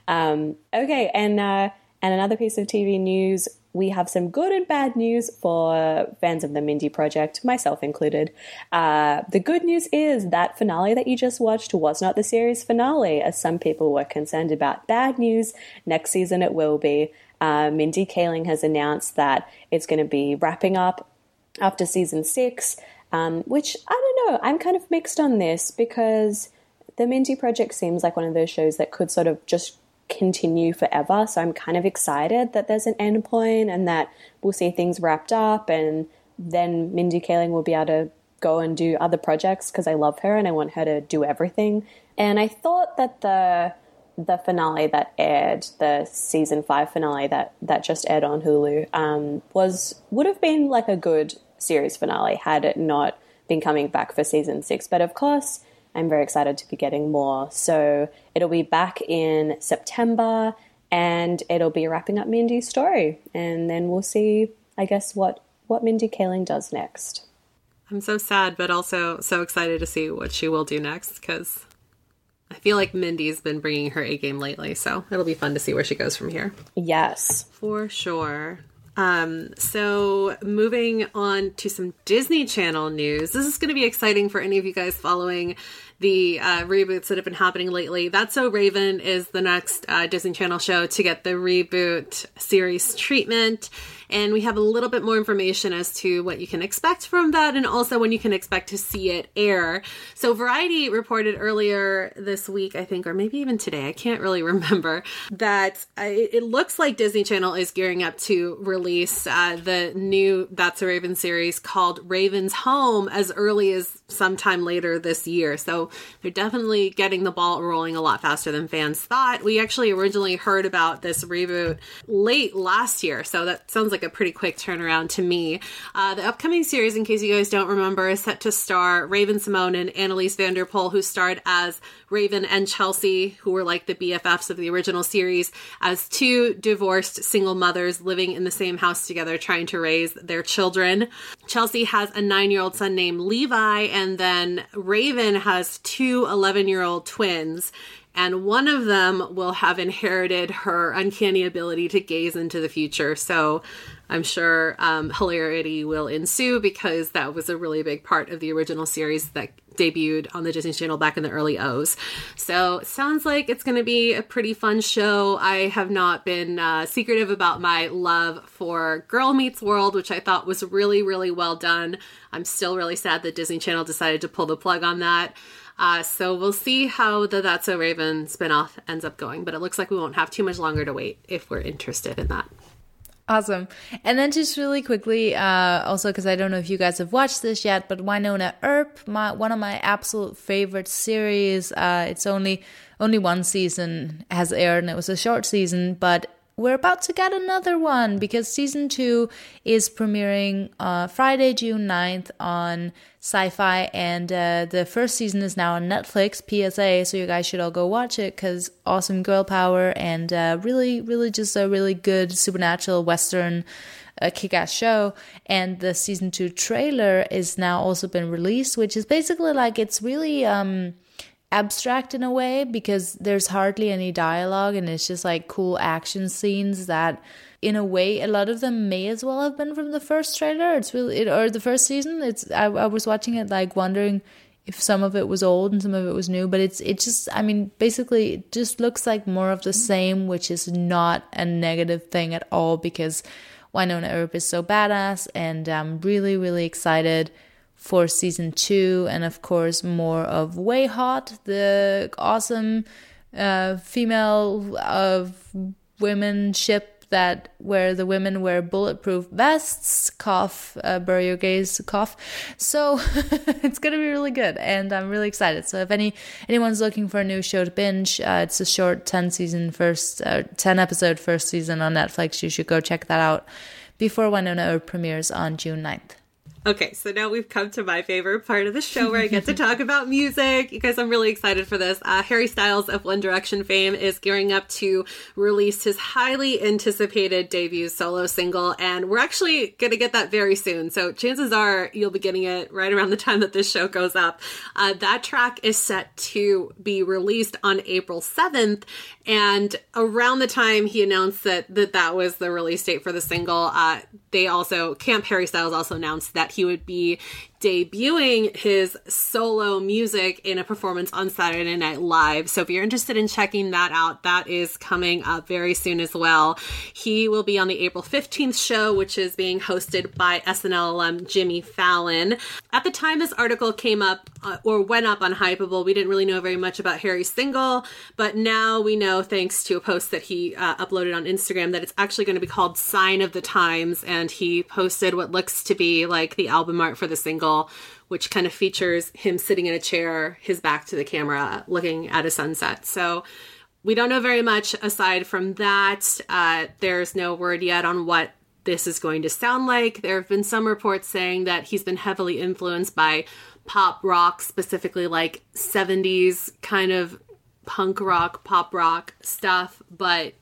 [SPEAKER 2] Okay, and another piece of TV news. We have some good and bad news for fans of the Mindy Project, myself included. The good news is that finale that you just watched was not the series finale, as some people were concerned about. Bad news, next season it will be. Mindy Kaling has announced that it's going to be wrapping up after season 6, which, I don't know, I'm kind of mixed on this, because the Mindy Project seems like one of those shows that could sort of just continue forever. So I'm kind of excited that there's an end point and that we'll see things wrapped up, and then Mindy Kaling will be able to go and do other projects, because I love her and I want her to do everything. And I thought that the finale that aired, the season 5 finale that just aired on Hulu, would have been like a good series finale had it not been coming back for season 6. But of course, I'm very excited to be getting more. So it'll be back in September, and it'll be wrapping up Mindy's story. And then we'll see, I guess, what Mindy Kaling does next.
[SPEAKER 3] I'm so sad, but also so excited to see what she will do next, because I feel like Mindy's been bringing her A game lately. So it'll be fun to see where she goes from here.
[SPEAKER 2] Yes.
[SPEAKER 3] For sure. So moving on to some Disney Channel news. This is going to be exciting for any of you guys following the reboots that have been happening lately. That's So Raven is the next Disney Channel show to get the reboot series treatment. And we have a little bit more information as to what you can expect from that, and also when you can expect to see it air. So Variety reported earlier this week, I think, or maybe even today, I can't really remember, that it looks like Disney Channel is gearing up to release the new That's So Raven series called Raven's Home as early as sometime later this year. So they're definitely getting the ball rolling a lot faster than fans thought. We actually originally heard about this reboot late last year, so that sounds like a pretty quick turnaround to me. The upcoming series, in case you guys don't remember, is set to star Raven-Symoné and Anneliese van der Pol, who starred as Raven and Chelsea, who were like the BFFs of the original series, as two divorced single mothers living in the same house together trying to raise their children. Chelsea has a 9-year-old son named Levi, and then Raven has two 11-year-old twins. And one of them will have inherited her uncanny ability to gaze into the future. So I'm sure hilarity will ensue, because that was a really big part of the original series that debuted on the Disney Channel back in the early O's. So it sounds like it's going to be a pretty fun show. I have not been secretive about my love for Girl Meets World, which I thought was really, really well done. I'm still really sad that Disney Channel decided to pull the plug on that. So we'll see how the That's So Raven spinoff ends up going, but it looks like we won't have too much longer to wait if we're interested in that.
[SPEAKER 1] Awesome. And then just really quickly, also because I don't know if you guys have watched this yet, but Wynonna Earp, one of my absolute favorite series. It's only one season has aired, and it was a short season, but we're about to get another one, because season 2 is premiering Friday, June 9th on Sci-Fi, and the first season is now on Netflix, PSA, so you guys should all go watch it, because awesome girl power, and really, really just a really good supernatural Western kick-ass show. And the season 2 trailer is now also been released, which is basically like, it's really abstract in a way, because there's hardly any dialogue, and it's just like cool action scenes that, in a way, a lot of them may as well have been from the first trailer. It's really, or the first season. I was watching it like wondering if some of it was old and some of it was new, but it just, I mean, basically it just looks like more of the same, which is not a negative thing at all, because Wynonna Earp is so badass, and I'm really, really excited for season 2, and of course more of Way Hot, the awesome female of women ship that where the women wear bulletproof vests, cough, bury your gays, cough. So it's going to be really good, and I'm really excited. So if anyone's looking for a new show to binge, it's a short 10 episode first season on Netflix. You should go check that out before Winona premieres on June 9th.
[SPEAKER 3] Okay, so now we've come to my favorite part of the show where I get to talk about music. You guys, I'm really excited for this. Harry Styles of One Direction fame is gearing up to release his highly anticipated debut solo single, and we're actually going to get that very soon. So chances are you'll be getting it right around the time that this show goes up. That track is set to be released on April 7th, and around the time he announced that was the release date for the single, Camp Harry Styles also announced that he would be debuting his solo music in a performance on Saturday Night Live. So if you're interested in checking that out, that is coming up very soon as well. He will be on the April 15th show, which is being hosted by SNL alum Jimmy Fallon. At the time this article came up or went up on Hypable, we didn't really know very much about Harry's single, but now we know, thanks to a post that he uploaded on Instagram, that it's actually going to be called Sign of the Times, and he posted what looks to be like the album art for the single, which kind of features him sitting in a chair, his back to the camera, looking at a sunset. So we don't know very much aside from that. There's no word yet on what this is going to sound like. There have been some reports saying that he's been heavily influenced by pop rock, specifically like 70s kind of punk rock, pop rock stuff. But,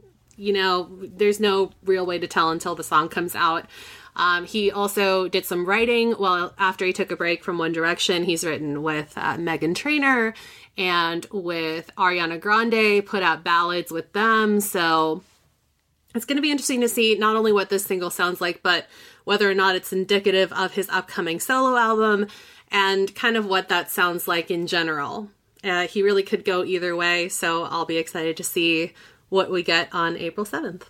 [SPEAKER 3] there's no real way to tell until the song comes out. He also did some writing. Well, after he took a break from One Direction, he's written with Meghan Trainor and with Ariana Grande, put out ballads with them. So it's going to be interesting to see not only what this single sounds like, but whether or not it's indicative of his upcoming solo album and kind of what that sounds like in general. He really could go either way. So I'll be excited to see what we get on April 7th.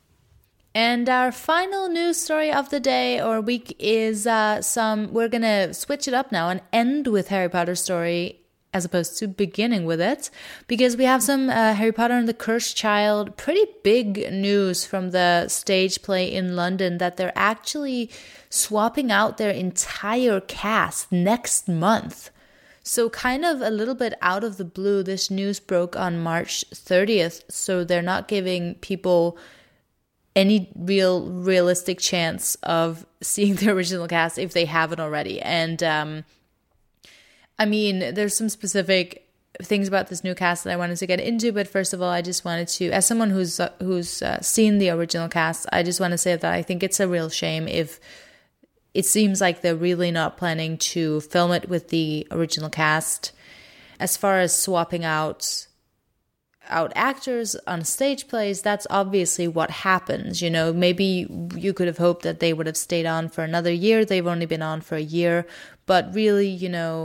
[SPEAKER 1] And our final news story of the day or week is we're going to switch it up now and end with Harry Potter story as opposed to beginning with it, because we have some Harry Potter and the Cursed Child, pretty big news from the stage play in London that they're actually swapping out their entire cast next month. So kind of a little bit out of the blue, this news broke on March 30th, so they're not giving people any realistic chance of seeing the original cast if they haven't already. And there's some specific things about this new cast that I wanted to get into, but first of all, I just wanted to, as someone who's seen the original cast, I just want to say that I think it's a real shame if it seems like they're really not planning to film it with the original cast. As far as swapping out actors on stage plays, that's obviously what happens. Maybe you could have hoped that they would have stayed on for another year. They've only been on for a year, but really,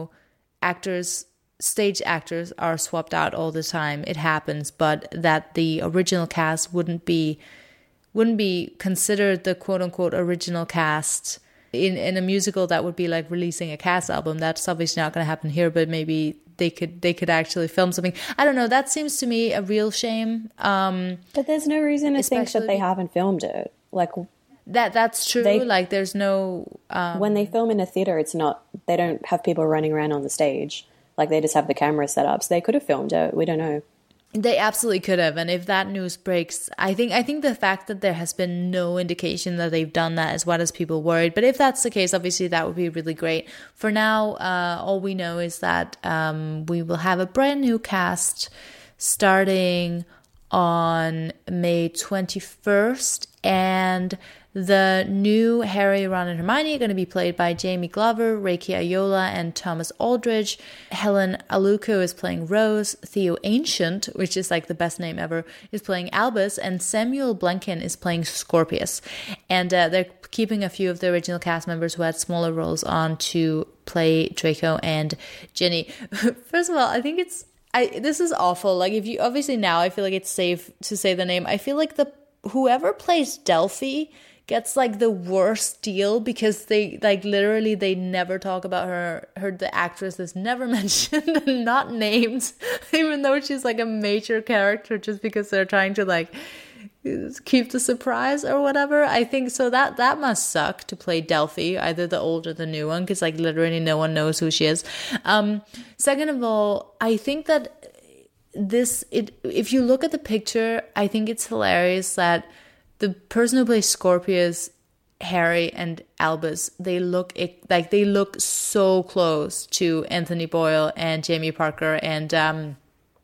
[SPEAKER 1] stage actors are swapped out all the time. It happens, but that the original cast wouldn't be considered the quote unquote original cast in a musical, that would be like releasing a cast album. That's obviously not going to happen here, but maybe they could actually film something. I don't know. That seems to me a real shame.
[SPEAKER 2] But there's no reason to think that they haven't filmed it. Like
[SPEAKER 1] that's true. There's no
[SPEAKER 2] when they film in a theater, it's not. They don't have people running around on the stage. Like they just have the camera set up. So they could have filmed it. We don't know.
[SPEAKER 1] They absolutely could have, and if that news breaks, I think the fact that there has been no indication that they've done that is what has people worried. But if that's the case, obviously that would be really great. For now, all we know is that we will have a brand new cast starting on May 21st, and the new Harry, Ron, and Hermione are going to be played by Jamie Glover, Reiki Ayola, and Thomas Aldridge. Helen Aluko is playing Rose. Theo Ancient, which is like the best name ever, is playing Albus. And Samuel Blanken is playing Scorpius. And they're keeping a few of the original cast members who had smaller roles on to play Draco and Ginny. First of all, I think this is awful. Like, if you, obviously now I feel like it's safe to say the name. I feel like whoever plays Delphi gets like the worst deal, because they literally they never talk about her. The actress is never mentioned and not named, even though she's like a major character, just because they're trying to like keep the surprise or whatever. I think so that must suck to play Delphi, either the old or the new one, because like literally no one knows who she is. Second of all, I think that if you look at the picture, I think it's hilarious that the person who plays Scorpius, Harry and Albus, they look so close to Anthony Boyle and Jamie Parker and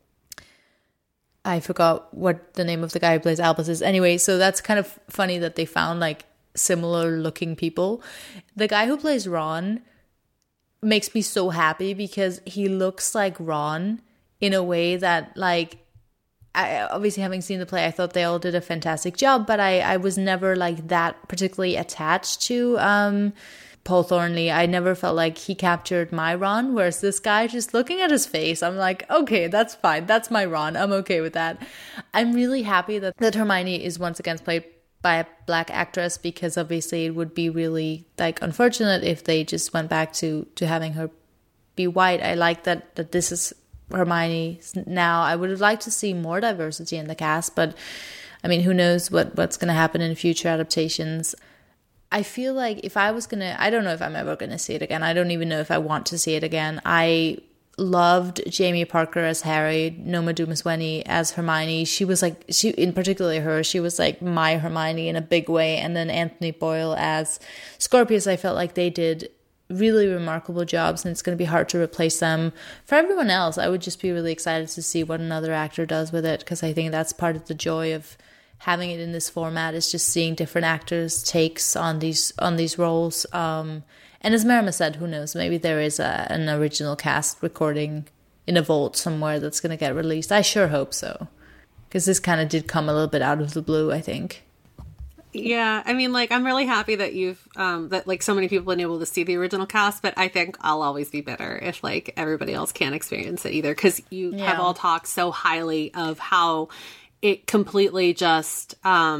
[SPEAKER 1] I forgot what the name of the guy who plays Albus is. Anyway, so that's kind of funny that they found like similar looking people. The guy who plays Ron makes me so happy because he looks like Ron in a way that, like, I obviously, having seen the play, I thought they all did a fantastic job, but I was never like that particularly attached to Paul Thornley. I never felt like he captured my Ron, whereas this guy, just looking at his face, I'm like, okay, that's fine. That's my Ron. I'm okay with that. I'm really happy that Hermione is once again played by a Black actress, because obviously it would be really like unfortunate if they just went back to having her be white. I like that this is Hermione now. I would have liked to see more diversity in the cast, but I mean, who knows what's going to happen in future adaptations. I feel like if I was going to, I don't know if I'm ever going to see it again. I don't even know if I want to see it again. I loved Jamie Parker as Harry, Noma Dumasweny as Hermione. She was like, in particular her, she was like my Hermione in a big way. And then Anthony Boyle as Scorpius, I felt like they did really remarkable jobs, and it's going to be hard to replace them. For everyone else, I would just be really excited to see what another actor does with it, because I think that's part of the joy of having it in this format, is just seeing different actors' takes on these roles. And as Marima said, who knows, maybe there is an original cast recording in a vault somewhere that's going to get released. I sure hope so, because this kind of did come a little bit out of the blue, I think.
[SPEAKER 3] Yeah, I mean, like, I'm really happy that you've, that, like, so many people have been able to see the original cast, but I think I'll always be bitter if, like, everybody else can't experience it either, because you have all talked so highly of how it completely just,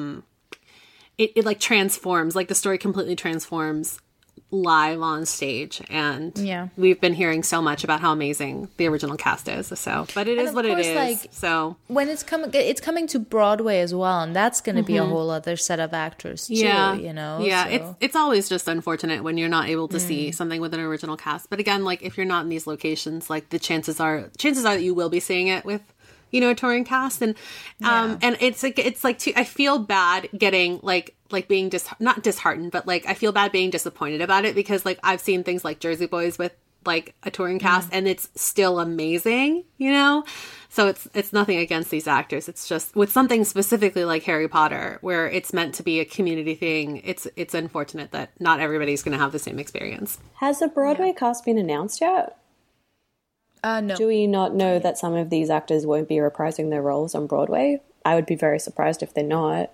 [SPEAKER 3] it like, transforms, like, the story completely transforms live on stage, and we've been hearing so much about how amazing the original cast is, so, but it is what it is. Like, so
[SPEAKER 1] when it's coming to Broadway as well, and that's going to be a whole other set of actors too, you know.
[SPEAKER 3] So. It's always just unfortunate when you're not able to see something with an original cast, but again, like, if you're not in these locations, like, the chances are that you will be seeing it with, you know, a touring cast, and and it's like I feel bad getting like being not disheartened, but like I feel bad being disappointed about it, because like I've seen things like Jersey Boys with like a touring cast, and it's still amazing, you know. So it's nothing against these actors. It's just with something specifically like Harry Potter, where it's meant to be a community thing. It's unfortunate that not everybody's going to have the same experience.
[SPEAKER 2] Has the Broadway cast been announced yet?
[SPEAKER 1] No.
[SPEAKER 2] Do we not know that some of these actors won't be reprising their roles on Broadway? I would be very surprised if they're not,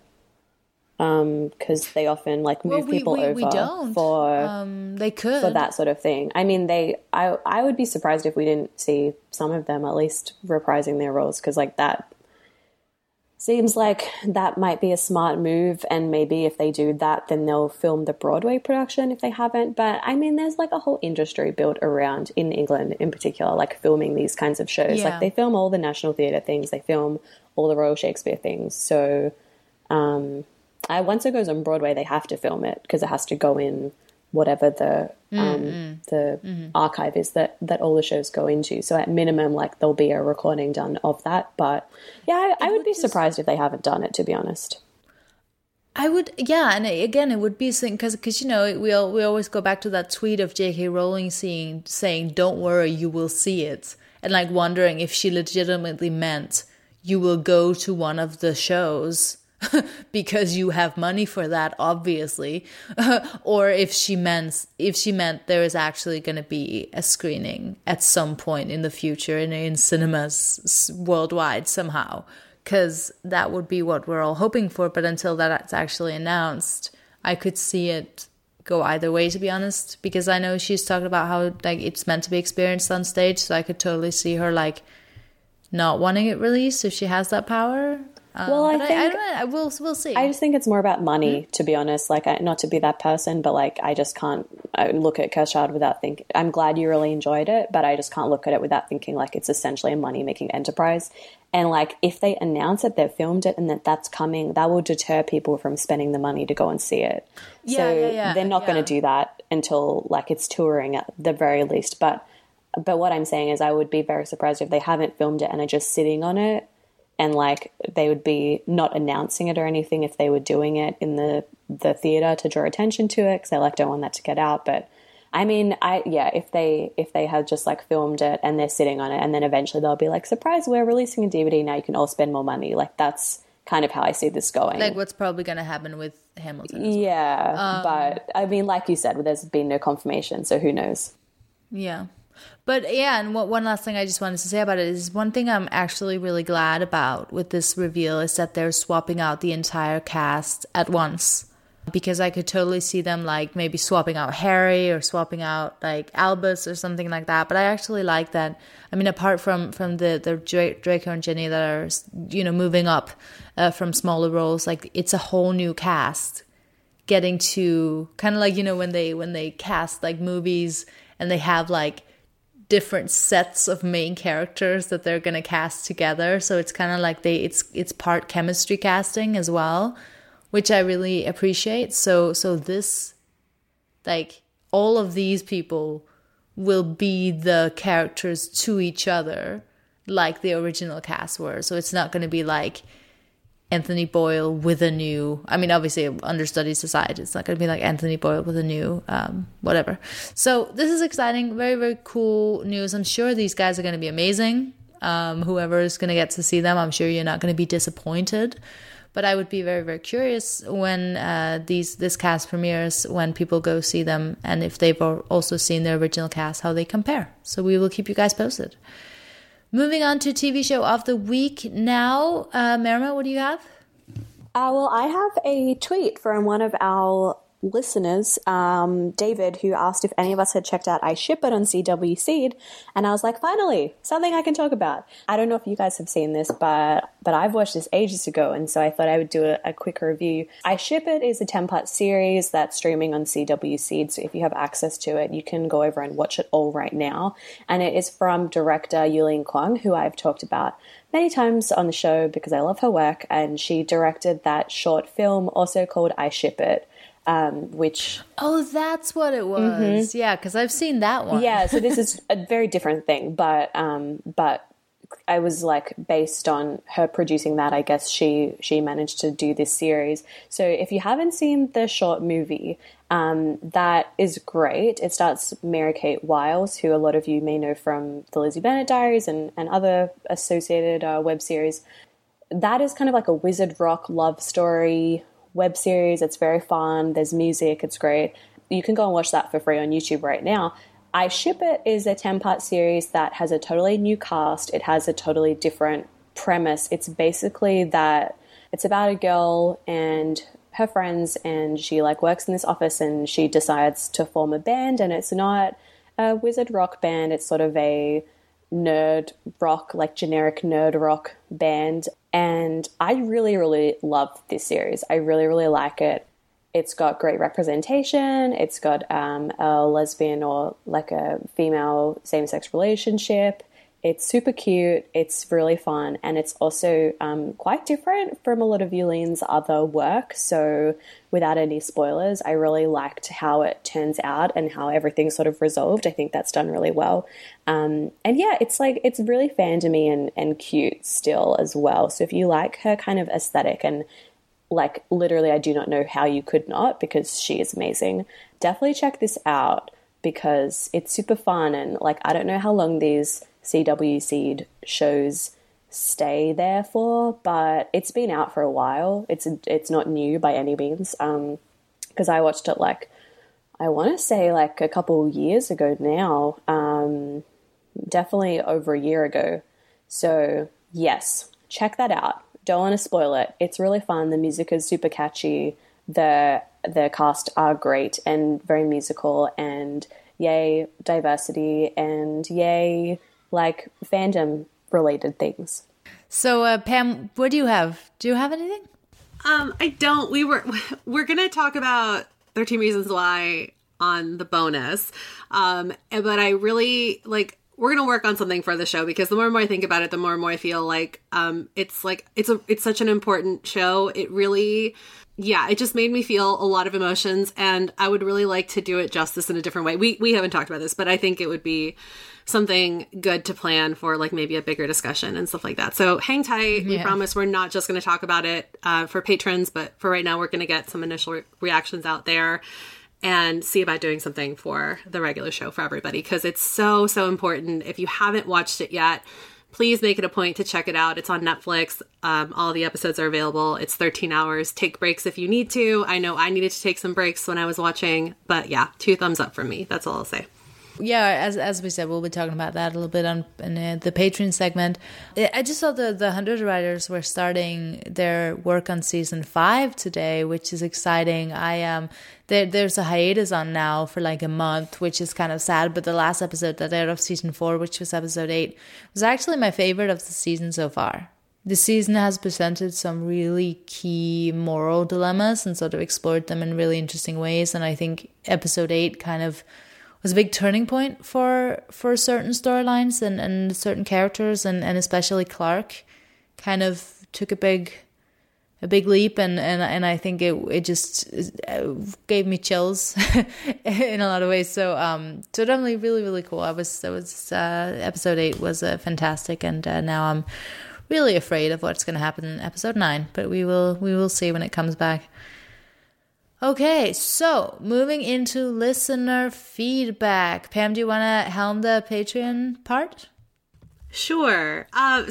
[SPEAKER 2] because they often like move people over for
[SPEAKER 1] they could
[SPEAKER 2] for that sort of thing. I mean, I would be surprised if we didn't see some of them at least reprising their roles, because like that seems like that might be a smart move, and maybe if they do that, then they'll film the Broadway production if they haven't. But I mean, there's like a whole industry built around, in England in particular, like filming these kinds of shows. Like they film all the National Theatre things, they film all the Royal Shakespeare things. So once it goes on Broadway, they have to film it, because it has to go in whatever the archive is that all the shows go into. So at minimum, like there'll be a recording done of that. But yeah, I would be surprised if they haven't done it, to be honest.
[SPEAKER 1] I would, and again, it would be because you know we always go back to that tweet of J.K. Rowling saying, "Don't worry, you will see it," and like wondering if she legitimately meant you will go to one of the shows because you have money for that, obviously, or if she meant there is actually going to be a screening at some point in the future in cinemas worldwide somehow, because that would be what we're all hoping for. But until that's actually announced, I could see it go either way, to be honest, because I know she's talked about how like it's meant to be experienced on stage, so I could totally see her like not wanting it released if she has that power.
[SPEAKER 2] Well, I think
[SPEAKER 1] I don't know. We'll see.
[SPEAKER 2] I just think it's more about money, to be honest. Like, not to be that person, but like, I just can't look at Cursed Child without thinking. I'm glad you really enjoyed it, but I just can't look at it without thinking like it's essentially a money making enterprise. And like, if they announce that they've filmed it and that that's coming, that will deter people from spending the money to go and see it. They're not going to do that until like it's touring at the very least. But what I'm saying is, I would be very surprised if they haven't filmed it and are just sitting on it. And like, they would be not announcing it or anything if they were doing it in the theater to draw attention to it, because I like don't want that to get out. But I mean, if they had just like filmed it and they're sitting on it, and then eventually they'll be like, surprise, we're releasing a DVD now, you can all spend more money. Like, that's kind of how I see this going.
[SPEAKER 1] Like what's probably going to happen with Hamilton.
[SPEAKER 2] Yeah, but I mean, like you said, there's been no confirmation, so who knows?
[SPEAKER 1] Yeah. But yeah, and one last thing I just wanted to say about it is, one thing I'm actually really glad about with this reveal is that they're swapping out the entire cast at once. Because I could totally see them like maybe swapping out Harry or swapping out like Albus or something like that. But I actually like that. I mean, apart from the Draco and Ginny that are, you know, moving up from smaller roles, like it's a whole new cast getting to kind of like, you know, when they cast like movies and they have like different sets of main characters that they're going to cast together. So it's kind of like it's part chemistry casting as well, which I really appreciate. So this, like, all of these people will be the characters to each other like the original cast were. So it's not going to be like Anthony Boyle with a new, I mean, obviously understudies aside, it's not going to be like Anthony Boyle with a new whatever. So this is exciting, very, very cool news. I'm sure these guys are going to be amazing. Whoever is going to get to see them, I'm sure you're not going to be disappointed. But I would be very, very curious when this cast premieres, when people go see them, and if they've also seen the original cast, how they compare. So we will keep you guys posted. Moving on to TV show of the week now. Merima, what do you have?
[SPEAKER 2] Well, I have a tweet from one of our listeners, David, who asked if any of us had checked out I Ship It on CW Seed, and I was like, finally, something I can talk about. I don't know if you guys have seen this, but I've watched this ages ago, and so I thought I would do a quick review. I Ship It is a 10-part series that's streaming on CW Seed, so if you have access to it, you can go over and watch it all right now, and it is from director Yulin Kwong, who I've talked about many times on the show because I love her work, and she directed that short film also called I Ship It, which...
[SPEAKER 1] Oh, that's what it was. Mm-hmm. Yeah, because I've seen that one.
[SPEAKER 2] Yeah, so this is a very different thing, but I was like, based on her producing that, I guess she managed to do this series. So if you haven't seen the short movie, that is great. It starts Mary-Kate Wiles, who a lot of you may know from the Lizzie Bennet Diaries and other associated web series. That is kind of like a wizard rock love story web series. It's very fun. There's music. It's great. You can go and watch that for free on YouTube right now. I Ship It is a 10-part series that has a totally new cast. It has a totally different premise. It's basically that it's about a girl and her friends, and she like works in this office, and she decides to form a band, and it's not a wizard rock band. It's sort of a nerd rock, like generic nerd rock band. And I really, really love this series. I really, really like it. It's got great representation. It's got a lesbian or like a female same-sex relationship. It's super cute. It's really fun. And it's also quite different from a lot of Yulin's other work. So without any spoilers, I really liked how it turns out and how everything's sort of resolved. I think that's done really well. And yeah, it's like, it's really fandom-y and cute still as well. So if you like her kind of aesthetic, and like literally I do not know how you could not, because she is amazing, definitely check this out because it's super fun. And like, I don't know how long these CW Seed shows stay there for, but it's been out for a while. It's not new by any means, because I watched it like, I want to say like a couple years ago now, definitely over a year ago. So yes, check that out. Don't want to spoil it. It's really fun. The music is super catchy. The cast are great and very musical, and yay diversity, and yay like fandom related things.
[SPEAKER 1] So, Pam, what do you have? Do you have anything?
[SPEAKER 3] I don't. We're going to talk about 13 Reasons Why on the bonus. But I really we're going to work on something for the show, because the more and more I think about it, the more and more I feel it's such an important show. It really, it just made me feel a lot of emotions, and I would really like to do it justice in a different way. We haven't talked about this, but I think it would be something good to plan for maybe a bigger discussion and stuff like that. So hang tight. We promise we're not just going to talk about it for patrons, but for right now, we're going to get some initial reactions out there and see about doing something for the regular show for everybody, because it's so, so important. If you haven't watched it yet, please make it a point to check it out. It's on Netflix. All the episodes are available. It's 13 hours. Take breaks if you need to. I know I needed to take some breaks when I was watching, but 2 thumbs up from me. That's all I'll say.
[SPEAKER 1] Yeah, as we said, we'll be talking about that a little bit in the Patreon segment. I just saw the 100 writers were starting their work on season 5 today, which is exciting. There's a hiatus on now for a month, which is kind of sad. But the last episode that aired of season 4, which was episode 8, was actually my favorite of the season so far. The season has presented some really key moral dilemmas and sort of explored them in really interesting ways. And I think episode 8 kind of was a big turning point for certain storylines and certain characters, and especially Clark kind of took a big leap, and I think it just gave me chills in a lot of ways. So definitely really, really cool. Episode 8 was fantastic, and now I'm really afraid of what's going to happen in episode 9, but we will see when it comes back. Okay, so moving into listener feedback. Pam, do you want to helm the Patreon part?
[SPEAKER 3] Sure.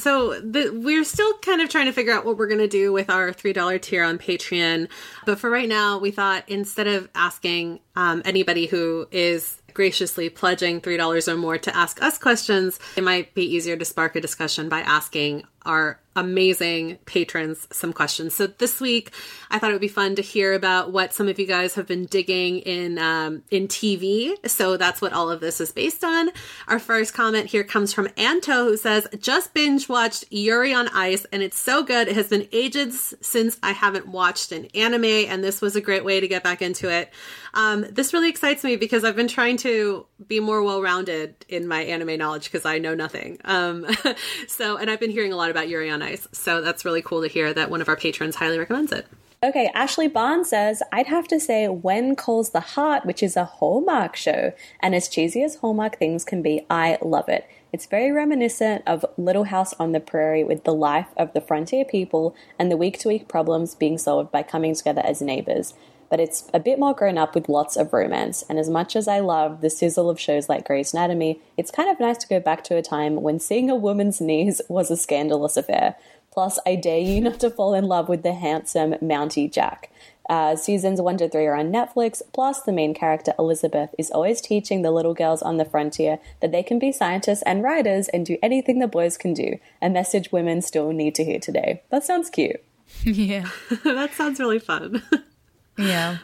[SPEAKER 3] We're still kind of trying to figure out what we're going to do with our $3 tier on Patreon. But for right now, we thought instead of asking anybody who is graciously pledging $3 or more to ask us questions, it might be easier to spark a discussion by asking our amazing patrons some questions. So this week, I thought it would be fun to hear about what some of you guys have been digging in TV. So that's what all of this is based on. Our first comment here comes from Anto, who says, just binge watched Yuri on Ice, and it's so good. It has been ages since I haven't watched an anime, and this was a great way to get back into it. This really excites me because I've been trying to be more well-rounded in my anime knowledge because I know nothing. And I've been hearing a lot about Yuri on Ice. So that's really cool to hear that one of our patrons highly recommends it.
[SPEAKER 2] Okay, Ashley Barnes says, I'd have to say When Calls the Heart, which is a Hallmark show. And as cheesy as Hallmark things can be, I love it. It's very reminiscent of Little House on the Prairie, with the life of the frontier people and the week-to-week problems being solved by coming together as neighbors. But it's a bit more grown up with lots of romance. And as much as I love the sizzle of shows like Grey's Anatomy, it's kind of nice to go back to a time when seeing a woman's knees was a scandalous affair. Plus, I dare you not to fall in love with the handsome Mountie Jack. Seasons 1 to 3 are on Netflix, plus the main character, Elizabeth, is always teaching the little girls on the frontier that they can be scientists and writers and do anything the boys can do, a message women still need to hear today. That sounds cute.
[SPEAKER 1] Yeah.
[SPEAKER 3] That sounds really fun.
[SPEAKER 1] Yeah.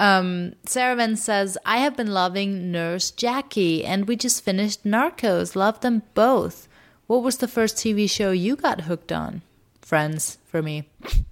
[SPEAKER 1] Sarah Venn says, I have been loving Nurse Jackie, and we just finished Narcos. Love them both. What was the first TV show you got hooked on? Friends, for me.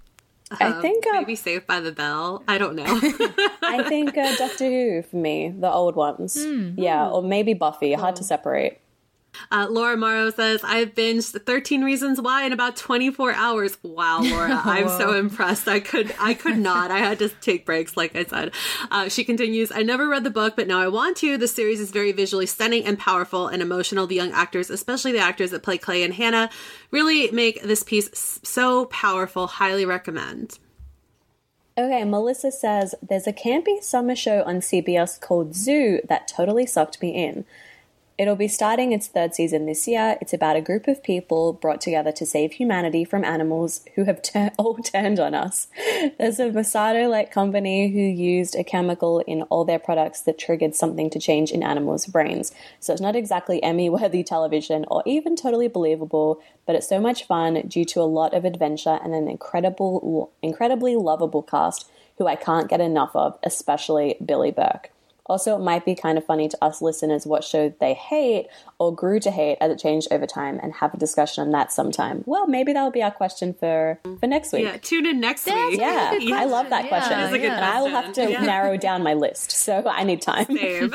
[SPEAKER 2] I think
[SPEAKER 3] maybe Saved by the Bell. I don't know.
[SPEAKER 2] I think Doctor Who for me, the old ones. Yeah, or maybe Buffy. Hard to separate.
[SPEAKER 3] Laura Morrow says, I've binged 13 Reasons Why in about 24 hours. Wow, Laura, I'm so impressed. I could not. I had to take breaks, like I said. She continues, I never read the book, but now I want to. The series is very visually stunning and powerful and emotional. The young actors, especially the actors that play Clay and Hannah, really make this piece so powerful. Highly recommend.
[SPEAKER 2] Okay, Melissa says, there's a campy summer show on CBS called Zoo that totally sucked me in. It'll be starting its 3rd season this year. It's about a group of people brought together to save humanity from animals who have all turned on us. There's a Monsanto-like company who used a chemical in all their products that triggered something to change in animals' brains. So it's not exactly Emmy-worthy television or even totally believable, but it's so much fun due to a lot of adventure and an incredibly lovable cast who I can't get enough of, especially Billy Burke. Also, it might be kind of funny to us listeners what show they hate or grew to hate as it changed over time, and have a discussion on that sometime. Well, maybe that'll be our question for next week.
[SPEAKER 3] Yeah, tune in next week.
[SPEAKER 2] Yeah, I love that question.
[SPEAKER 3] That is a good
[SPEAKER 2] and I will have to narrow down my list, so I need time.
[SPEAKER 3] Same.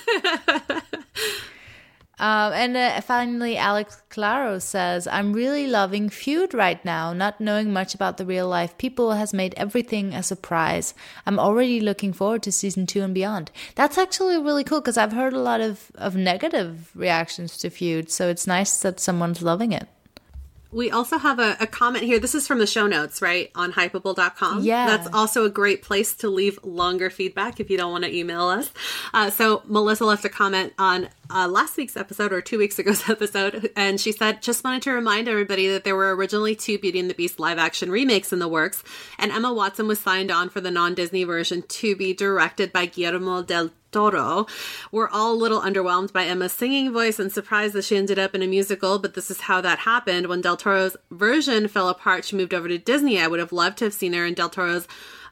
[SPEAKER 1] And finally, Alex Claro says, I'm really loving Feud right now. Not knowing much about the real life people has made everything a surprise. I'm already looking forward to season 2 and beyond. That's actually really cool because I've heard a lot of negative reactions to Feud. So it's nice that someone's loving it.
[SPEAKER 3] We also have a comment here. This is from the show notes, right? On Hypable.com.
[SPEAKER 1] Yeah.
[SPEAKER 3] That's also a great place to leave longer feedback if you don't want to email us. So Melissa left a comment on last week's episode, or 2 weeks ago's episode. And she said, just wanted to remind everybody that there were originally 2 Beauty and the Beast live action remakes in the works. And Emma Watson was signed on for the non-Disney version to be directed by Guillermo del Toro. We're all a little underwhelmed by Emma's singing voice and surprised that she ended up in a musical, but this is how that happened. When Del Toro's version fell apart, she moved over to Disney. I would have loved to have seen her in Del Toro's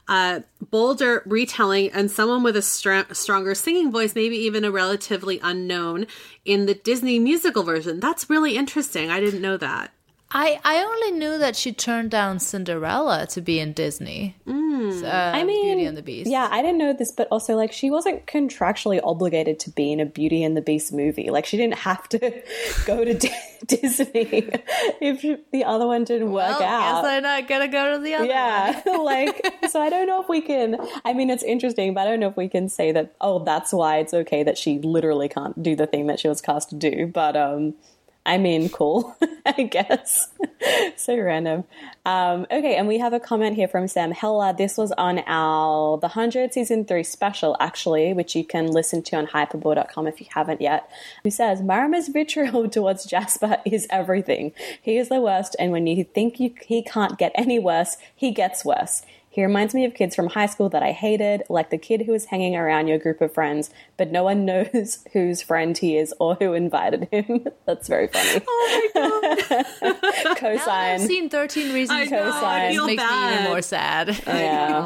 [SPEAKER 3] bolder retelling, and someone with a stronger singing voice, maybe even a relatively unknown, in the Disney musical version. That's really interesting. I didn't know that.
[SPEAKER 1] I only knew that she turned down Cinderella to be in Disney.
[SPEAKER 2] I mean,
[SPEAKER 1] Beauty and the Beast.
[SPEAKER 2] Yeah, I didn't know this, but also, like, she wasn't contractually obligated to be in a Beauty and the Beast movie. Like, she didn't have to go to Disney if the other one didn't work out.
[SPEAKER 1] Guess I'm not gonna go to the other one.
[SPEAKER 2] Yeah, like, so I don't know if we can, I mean, it's interesting, but I don't know if we can say that, oh, that's why it's okay that she literally can't do the thing that she was cast to do, but, I mean, cool, I guess. So random. Okay, and we have a comment here from Sam Heller. This was on our The 100 Season 3 special, actually, which you can listen to on hyperboard.com if you haven't yet, who says, Marima's vitriol towards Jasper is everything. He is the worst, and when you think he can't get any worse, he gets worse. He reminds me of kids from high school that I hated, like the kid who was hanging around your group of friends, but no one knows whose friend he is or who invited him. That's very funny.
[SPEAKER 3] Oh my God.
[SPEAKER 2] Cosign.
[SPEAKER 1] I've seen 13 Reasons
[SPEAKER 2] Cosign.
[SPEAKER 1] It makes me even more sad.
[SPEAKER 2] Yeah.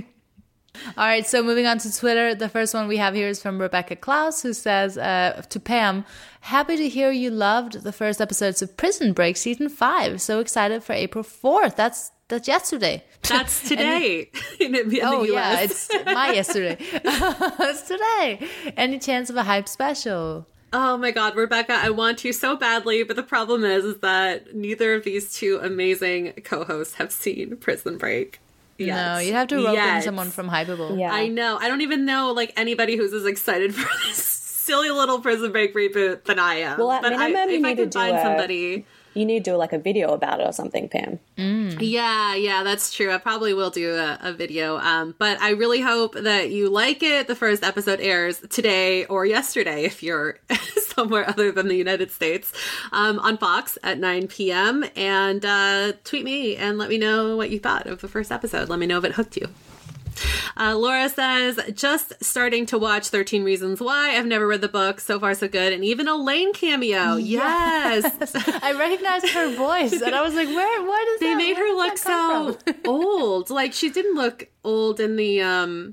[SPEAKER 1] All right, so moving on to Twitter. The first one we have here is from Rebecca Klaus, who says to Pam, happy to hear you loved the first episodes of Prison Break Season 5. So excited for April 4th. That's yesterday.
[SPEAKER 3] That's today in the US.
[SPEAKER 1] Yeah, it's my yesterday. It's today. Any chance of a hype special?
[SPEAKER 3] Oh my God, Rebecca, I want to so badly, but the problem is that neither of these two amazing co-hosts have seen Prison Break. Yet.
[SPEAKER 1] No, you'd have to rope in someone from Hypable.
[SPEAKER 2] Yeah.
[SPEAKER 3] I know. I don't even know like anybody who's as excited for this silly little Prison Break reboot than I am.
[SPEAKER 2] Well, at minimum,
[SPEAKER 3] if I can find somebody.
[SPEAKER 2] You need to do like a video about it or something, Pam.
[SPEAKER 3] Yeah, that's true. I probably will do a video. But I really hope that you like it. The first episode airs today or yesterday if you're somewhere other than the United States, on Fox at 9 p.m. And tweet me and let me know what you thought of the first episode. Let me know if it hooked you. Laura says, just starting to watch 13 Reasons Why. I've never read the book. So far, so good. And even a Lane cameo. Yes.
[SPEAKER 1] I recognized her voice. And I was like, why does
[SPEAKER 3] they made her look so old. Like, she didn't look old in the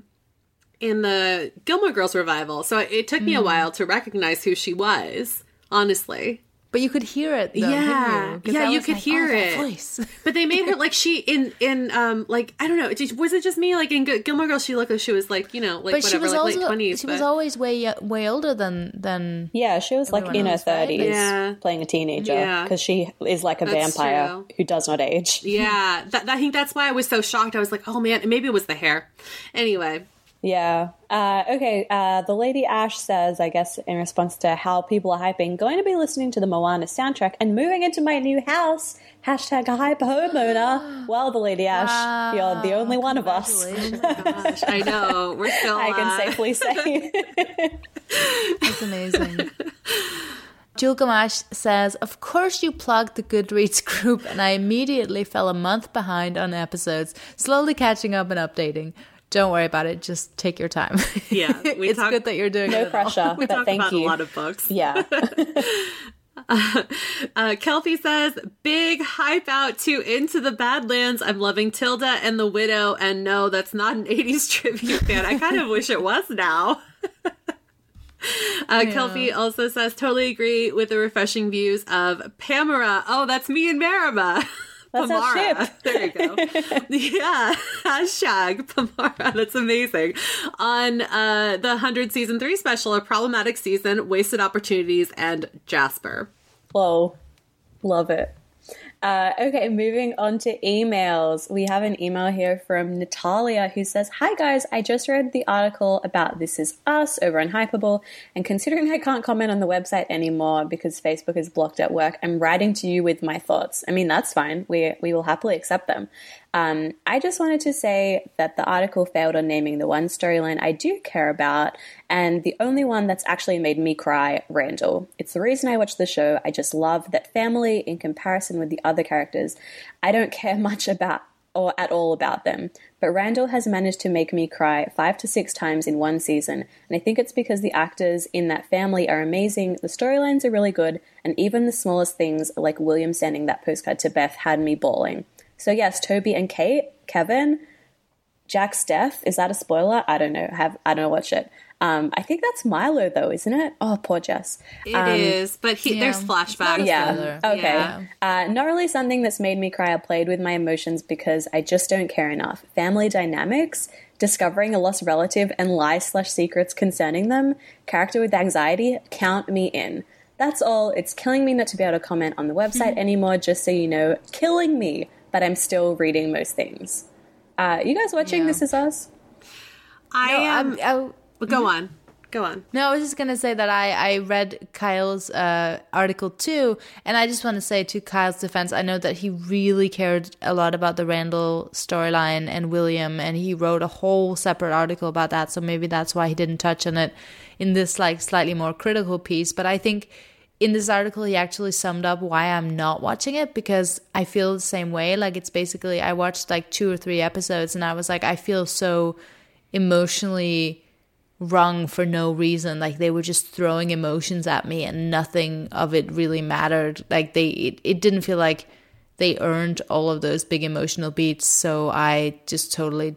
[SPEAKER 3] Gilmore Girls revival. So it took me a while to recognize who she was, honestly.
[SPEAKER 1] But you could hear it, though.
[SPEAKER 3] Yeah, you could hear it.
[SPEAKER 1] Voice.
[SPEAKER 3] But they made her like she in like I don't know. Was it just me? Like in Gilmore Girls, she looked like she was like like
[SPEAKER 1] but
[SPEAKER 3] whatever,
[SPEAKER 1] was
[SPEAKER 3] like
[SPEAKER 1] also,
[SPEAKER 3] late 20s.
[SPEAKER 1] She was always way older than.
[SPEAKER 2] Yeah, she was like in her 30s,
[SPEAKER 3] right? Yeah.
[SPEAKER 2] playing a teenager because she is like a vampire who does not age.
[SPEAKER 3] Yeah, I think that's why I was so shocked. I was like, oh man, maybe it was the hair. Anyway.
[SPEAKER 2] Yeah. Okay. The Lady Ash says, I guess in response to how people are hyping, going to be listening to the Moana soundtrack and moving into my new house. Hashtag hype homeowner. Well, the Lady Ash, you're the only one of us.
[SPEAKER 3] Oh my gosh, I know. We're still.
[SPEAKER 2] I can safely say.
[SPEAKER 1] That's amazing. Jewel Gamache says, of course you plugged the Goodreads group and I immediately fell a month behind on episodes, slowly catching up and updating. Don't worry about it. Just take your time.
[SPEAKER 3] Yeah.
[SPEAKER 1] It's good that you're doing it.
[SPEAKER 2] No pressure,
[SPEAKER 3] we
[SPEAKER 2] but
[SPEAKER 3] talk
[SPEAKER 2] thank
[SPEAKER 3] about
[SPEAKER 2] you.
[SPEAKER 3] a lot of books.
[SPEAKER 2] Yeah.
[SPEAKER 3] Kelpie says, big hype out to Into the Badlands. I'm loving Tilda and the Widow. And no, that's not an 80s tribute band. I kind of wish it was now. Kelpie also says, totally agree with the refreshing views of Pamara. Oh, that's me and Marima.
[SPEAKER 2] That's our ship.
[SPEAKER 3] There you go. Yeah. Hashtag Pamara. That's amazing. On the 100 season 3 special, A Problematic Season, Wasted Opportunities, and Jasper.
[SPEAKER 2] Whoa. Love it. Okay, moving on to emails. We have an email here from Natalia who says, "Hi guys, I just read the article about This Is Us over on Hypable, and considering I can't comment on the website anymore because Facebook is blocked at work, I'm writing to you with my thoughts." I mean, that's fine. We will happily accept them. I just wanted to say that the article failed on naming the one storyline I do care about, and the only one that's actually made me cry, Randall. It's the reason I watch the show. I just love that family in comparison with the other characters. I don't care much about or at all about them, but Randall has managed to make me cry 5 to 6 times in one season, and I think it's because the actors in that family are amazing, the storylines are really good, and even the smallest things like William sending that postcard to Beth had me bawling. So yes, Toby and Kate, Kevin, Jack, Steph, is that a spoiler? I don't know. I don't watch it. I think that's Milo though, isn't it? Oh, poor Jess.
[SPEAKER 3] It is, but there's flashbacks.
[SPEAKER 2] Yeah. Okay. Yeah. Not really something that's made me cry or played with my emotions because I just don't care enough. Family dynamics, discovering a lost relative and lies/secrets concerning them, character with anxiety, count me in. That's all. It's killing me not to be able to comment on the website anymore, just so you know. Killing me. But I'm still reading most things. You guys watching This Is Us?
[SPEAKER 3] I am. Go on.
[SPEAKER 1] No, I was just going to say that I read Kyle's article too, and I just want to say to Kyle's defense, I know that he really cared a lot about the Randall storyline and William, and he wrote a whole separate article about that, so maybe that's why he didn't touch on it in this like slightly more critical piece. But I think in this article, he actually summed up why I'm not watching it, because I feel the same way. Like, it's basically, I watched like 2 or 3 episodes and I was like, I feel so emotionally wrung for no reason. Like, they were just throwing emotions at me and nothing of it really mattered. Like, it didn't feel like they earned all of those big emotional beats. So I just totally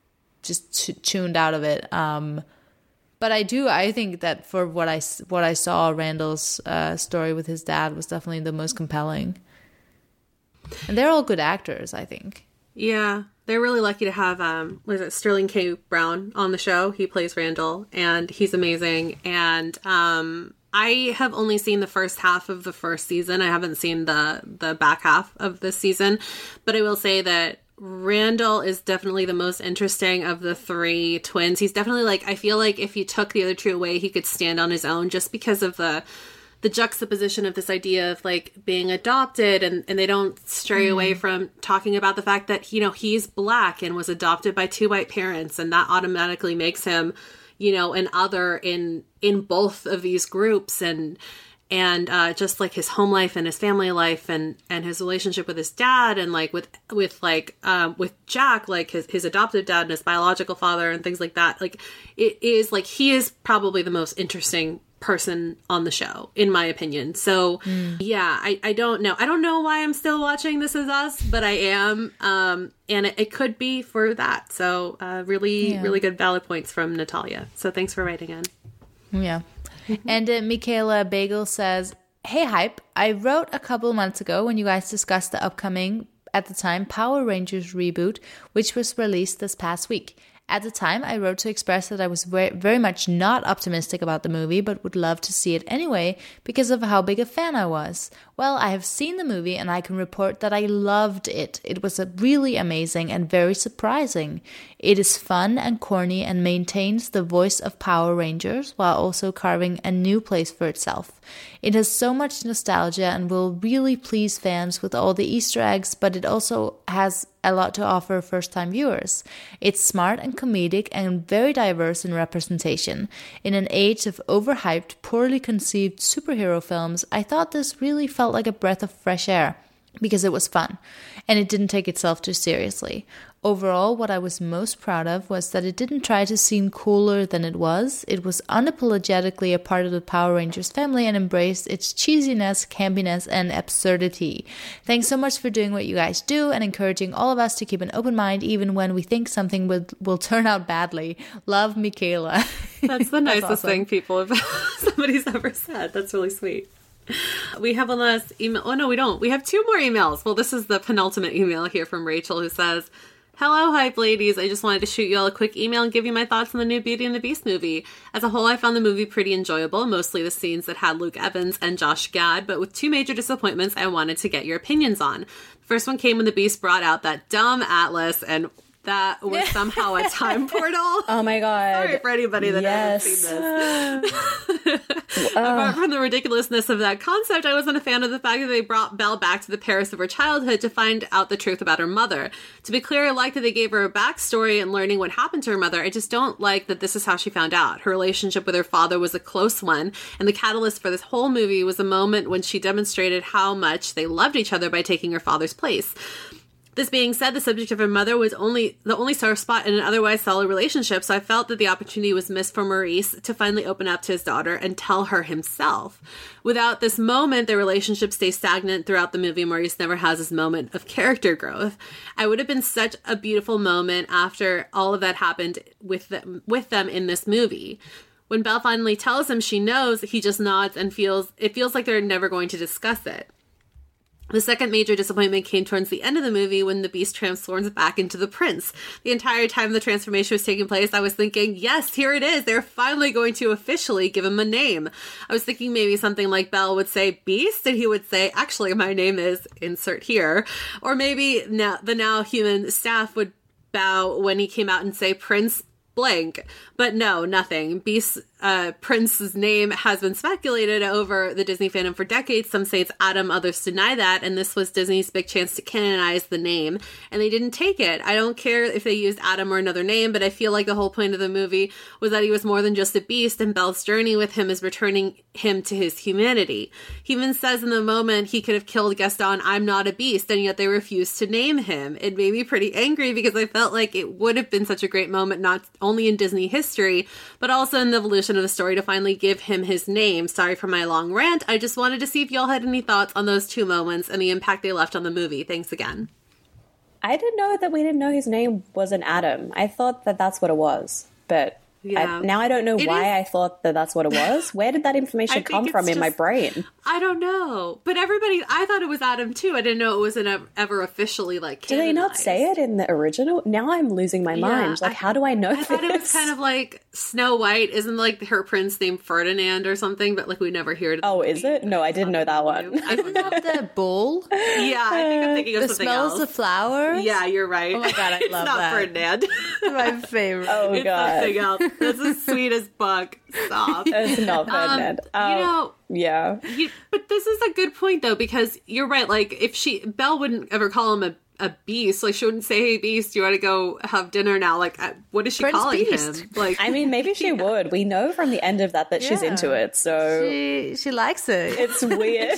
[SPEAKER 1] just tuned out of it. But I think that for what I saw, Randall's story with his dad was definitely the most compelling. And they're all good actors, I think.
[SPEAKER 3] Yeah, they're really lucky to have, Sterling K. Brown on the show. He plays Randall, and he's amazing. And I have only seen the first half of the first season. I haven't seen the back half of this season. But I will say that Randall is definitely the most interesting of the 3 twins. He's definitely like, I feel like if you took the other 2 away, he could stand on his own, just because of the juxtaposition of this idea of like being adopted, and they don't stray away from talking about the fact that, he's Black and was adopted by 2 white parents, and that automatically makes him, an other in both of these groups, and just like his home life and his family life and his relationship with his dad, and like with Jack, like his adoptive dad and his biological father and things like that. Like, it is like, he is probably the most interesting person on the show, in my opinion. So yeah, I don't know. I don't know why I'm still watching This Is Us, but I am. And it could be for that. So really good valid points from Natalia. So thanks for writing in.
[SPEAKER 1] Yeah. And Michaela Bagel says, "Hey Hype, I wrote a couple months ago when you guys discussed the upcoming, at the time, Power Rangers reboot, which was released this past week. At the time, I wrote to express that I was very much not optimistic about the movie, but would love to see it anyway because of how big a fan I was. Well, I have seen the movie and I can report that I loved it. It was really amazing and very surprising. It is fun and corny and maintains the voice of Power Rangers while also carving a new place for itself. It has so much nostalgia and will really please fans with all the Easter eggs, but it also has a lot to offer first-time viewers. It's smart and comedic and very diverse in representation. In an age of overhyped, poorly conceived superhero films, I thought this really felt like a breath of fresh air because it was fun, and it didn't take itself too seriously. Overall, what I was most proud of was that it didn't try to seem cooler than it was. It was unapologetically a part of the Power Rangers family and embraced its cheesiness, campiness, and absurdity. Thanks so much for doing what you guys do and encouraging all of us to keep an open mind even when we think something will turn out badly. Love, Michaela."
[SPEAKER 3] That's the nicest
[SPEAKER 1] awesome.
[SPEAKER 3] thing somebody's ever said. That's really sweet. We have one last email. Oh, no, we don't. We have 2 more emails. Well, this is the penultimate email here from Rachel, who says, "Hello, Hype Ladies. I just wanted to shoot you all a quick email and give you my thoughts on the new Beauty and the Beast movie. As a whole, I found the movie pretty enjoyable, mostly the scenes that had Luke Evans and Josh Gad, but with 2 major disappointments I wanted to get your opinions on. The first one came when the Beast brought out that dumb Atlas, and that was somehow a time portal."
[SPEAKER 2] Oh my god.
[SPEAKER 3] Sorry for anybody that hasn't seen this. Apart from the ridiculousness of that concept, I wasn't a fan of the fact that they brought Belle back to the Paris of her childhood to find out the truth about her mother. To be clear, I like that they gave her a backstory and learning what happened to her mother. I just don't like that this is how she found out. Her relationship with her father was a close one, and the catalyst for this whole movie was a moment when she demonstrated how much they loved each other by taking her father's place. This being said, the subject of her mother was the only sore spot in an otherwise solid relationship, so I felt that the opportunity was missed for Maurice to finally open up to his daughter and tell her himself. Without this moment, their relationship stays stagnant throughout the movie. Maurice never has this moment of character growth. I would have been such a beautiful moment after all of that happened with them in this movie. When Belle finally tells him she knows, he just nods and feels like they're never going to discuss it. The second major disappointment came towards the end of the movie when the Beast transforms back into the prince. The entire time the transformation was taking place, I was thinking, yes, here it is. They're finally going to officially give him a name. I was thinking maybe something like Belle would say Beast, and he would say, actually, my name is insert here. Or maybe the now human staff would bow when he came out and say Prince blank. But no, nothing. Beast's Prince's name has been speculated over the Disney fandom for decades. Some say it's Adam, others deny that, and this was Disney's big chance to canonize the name, and they didn't take it. I don't care if they used Adam or another name, but I feel like the whole point of the movie was that he was more than just a beast, and Belle's journey with him is returning him to his humanity. He even says in the moment he could have killed Gaston, "I'm not a beast," and yet they refused to name him. It made me pretty angry because I felt like it would have been such a great moment, not only in Disney history, but also in the evolution of the story to finally give him his name. Sorry for my long rant. I just wanted to see if y'all had any thoughts on those 2 moments and the impact they left on the movie. Thanks again.
[SPEAKER 2] I didn't know that we didn't know his name was an Adam. I thought that that's what it was, but now I don't know why I thought that that's what it was. Where did that information come from in my brain?
[SPEAKER 3] I don't know. But I thought it was Adam too. I didn't know it was ever officially like
[SPEAKER 2] canonized. Did they not say it in the original? Now I'm losing my mind. Like, how do I know this?
[SPEAKER 3] I thought it was kind of like Snow White. Isn't like her prince named Ferdinand or something? But like we never hear it.
[SPEAKER 2] Oh, is it? No, I didn't know that one.
[SPEAKER 1] Isn't that the bull?
[SPEAKER 3] Yeah, I think I'm thinking of something else.
[SPEAKER 1] The smells of flowers?
[SPEAKER 3] Yeah, you're right.
[SPEAKER 1] Oh my god, I love that.
[SPEAKER 3] It's not Ferdinand.
[SPEAKER 1] My favorite.
[SPEAKER 2] Oh
[SPEAKER 3] it's
[SPEAKER 2] god.
[SPEAKER 3] Something else. That's the sweetest book. Stop.
[SPEAKER 2] It's not Ferdinand. Yeah.
[SPEAKER 3] But this is a good point, though, because you're right. Like, if Belle wouldn't ever call him a beast. Like, she wouldn't say, "Hey, beast, you want to go have dinner now?" Like, what is she
[SPEAKER 1] Prince
[SPEAKER 3] calling
[SPEAKER 1] Beast.
[SPEAKER 3] him? Like,
[SPEAKER 2] I mean, maybe she would. We know from the end of that she's into it. So
[SPEAKER 1] she likes it.
[SPEAKER 2] It's weird.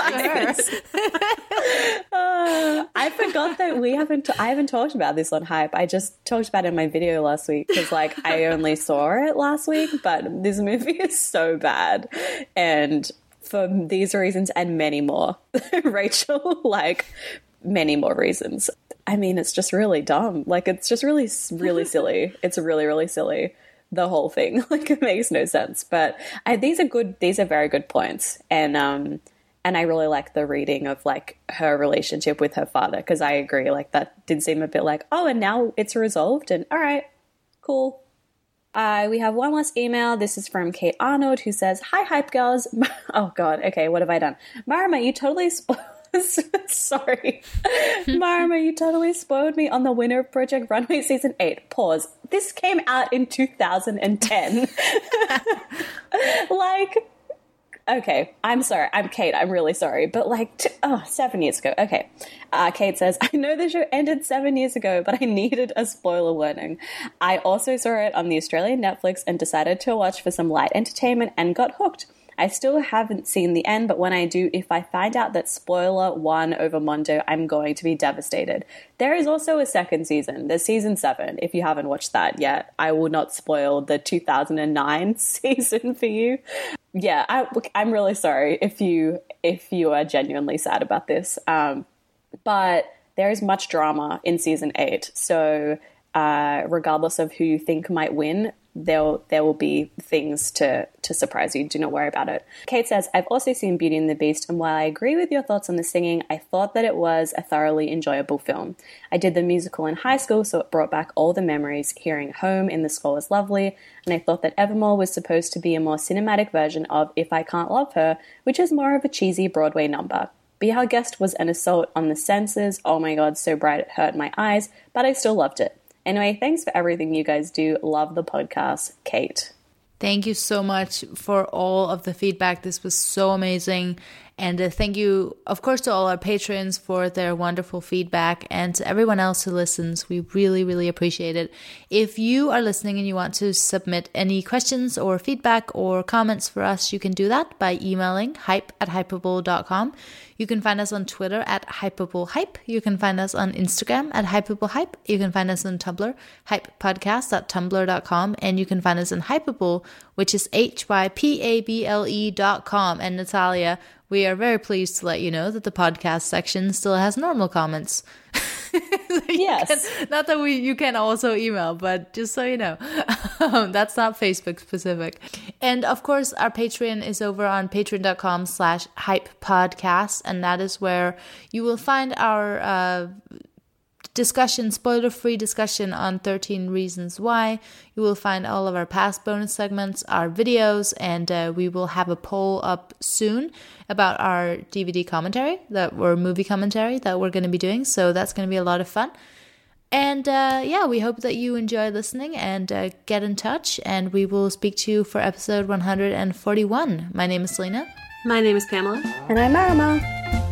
[SPEAKER 2] I forgot that I haven't talked about this on Hype. I just talked about it in my video last week because like I only saw it last week, but this movie is so bad. And for these reasons and many more, Rachel, like many more reasons. I mean, it's just really dumb. Like, it's just really, really silly. It's really, really silly. The whole thing, like, it makes no sense. But these are very good points. And I really like the reading of like her relationship with her father, because I agree, like that did seem a bit like, oh, and now it's resolved, and all right, cool. We have one last email. This is from Kate Arnold, who says, "Hi, Hype Girls." Oh God, okay, what have I done? Marama, you totally sorry. Marama, you totally spoiled me on the winner of Project Runway Season 8. Pause. This came out in 2010. Like, okay, I'm sorry. I'm Kate. I'm really sorry. But like, 7 years ago. Okay. Kate says, "I know the show ended 7 years ago, but I needed a spoiler warning. I also saw it on the Australian Netflix and decided to watch for some light entertainment and got hooked. I still haven't seen the end, but when I do, if I find out that spoiler won over Mondo, I'm going to be devastated. There is also a second season. There's season 7. If you haven't watched that yet, I will not spoil the 2009 season for you. Yeah, I'm really sorry if you are genuinely sad about this. But there is much drama in season 8. So regardless of who you think might win, there will be things to surprise you. Do not worry about it. Kate says, I've also seen Beauty and the Beast, and while I agree with your thoughts on the singing, I thought that it was a thoroughly enjoyable film. I did the musical in high school, so it brought back all the memories. Hearing Home in the score was lovely, and I thought that Evermore was supposed to be a more cinematic version of If I Can't Love Her, which is more of a cheesy Broadway number. Be Our Guest was an assault on the senses. Oh my god, so bright it hurt my eyes, but I still loved it. Anyway, thanks for everything you guys do. Love the podcast, Kate.
[SPEAKER 1] Thank you so much for all of the feedback. This was so amazing. And thank you, of course, to all our patrons for their wonderful feedback, and to everyone else who listens. We really, really appreciate it. If you are listening and you want to submit any questions or feedback or comments for us, you can do that by emailing hype@hypable.com. You can find us on Twitter at hypablehype. You can find us on Instagram at hypablehype. You can find us on Tumblr, hypepodcast.tumblr.com. And you can find us on Hypable, which is hypable.com. And Natalia, we are very pleased to let you know that the podcast section still has normal comments.
[SPEAKER 2] Yes.
[SPEAKER 1] Not that you can also email, but just so you know, that's not Facebook specific. And of course, our Patreon is over on patreon.com/hypepodcast. And that is where you will find our discussion, spoiler-free discussion on 13 Reasons Why. You will find all of our past bonus segments, our videos, and we will have a poll up soon about our DVD commentary, or movie commentary that we're going to be doing. So that's going to be a lot of fun. And we hope that you enjoy listening and get in touch. And we will speak to you for episode 141. My name is Selena.
[SPEAKER 3] My name is Pamela.
[SPEAKER 2] And I'm Marama.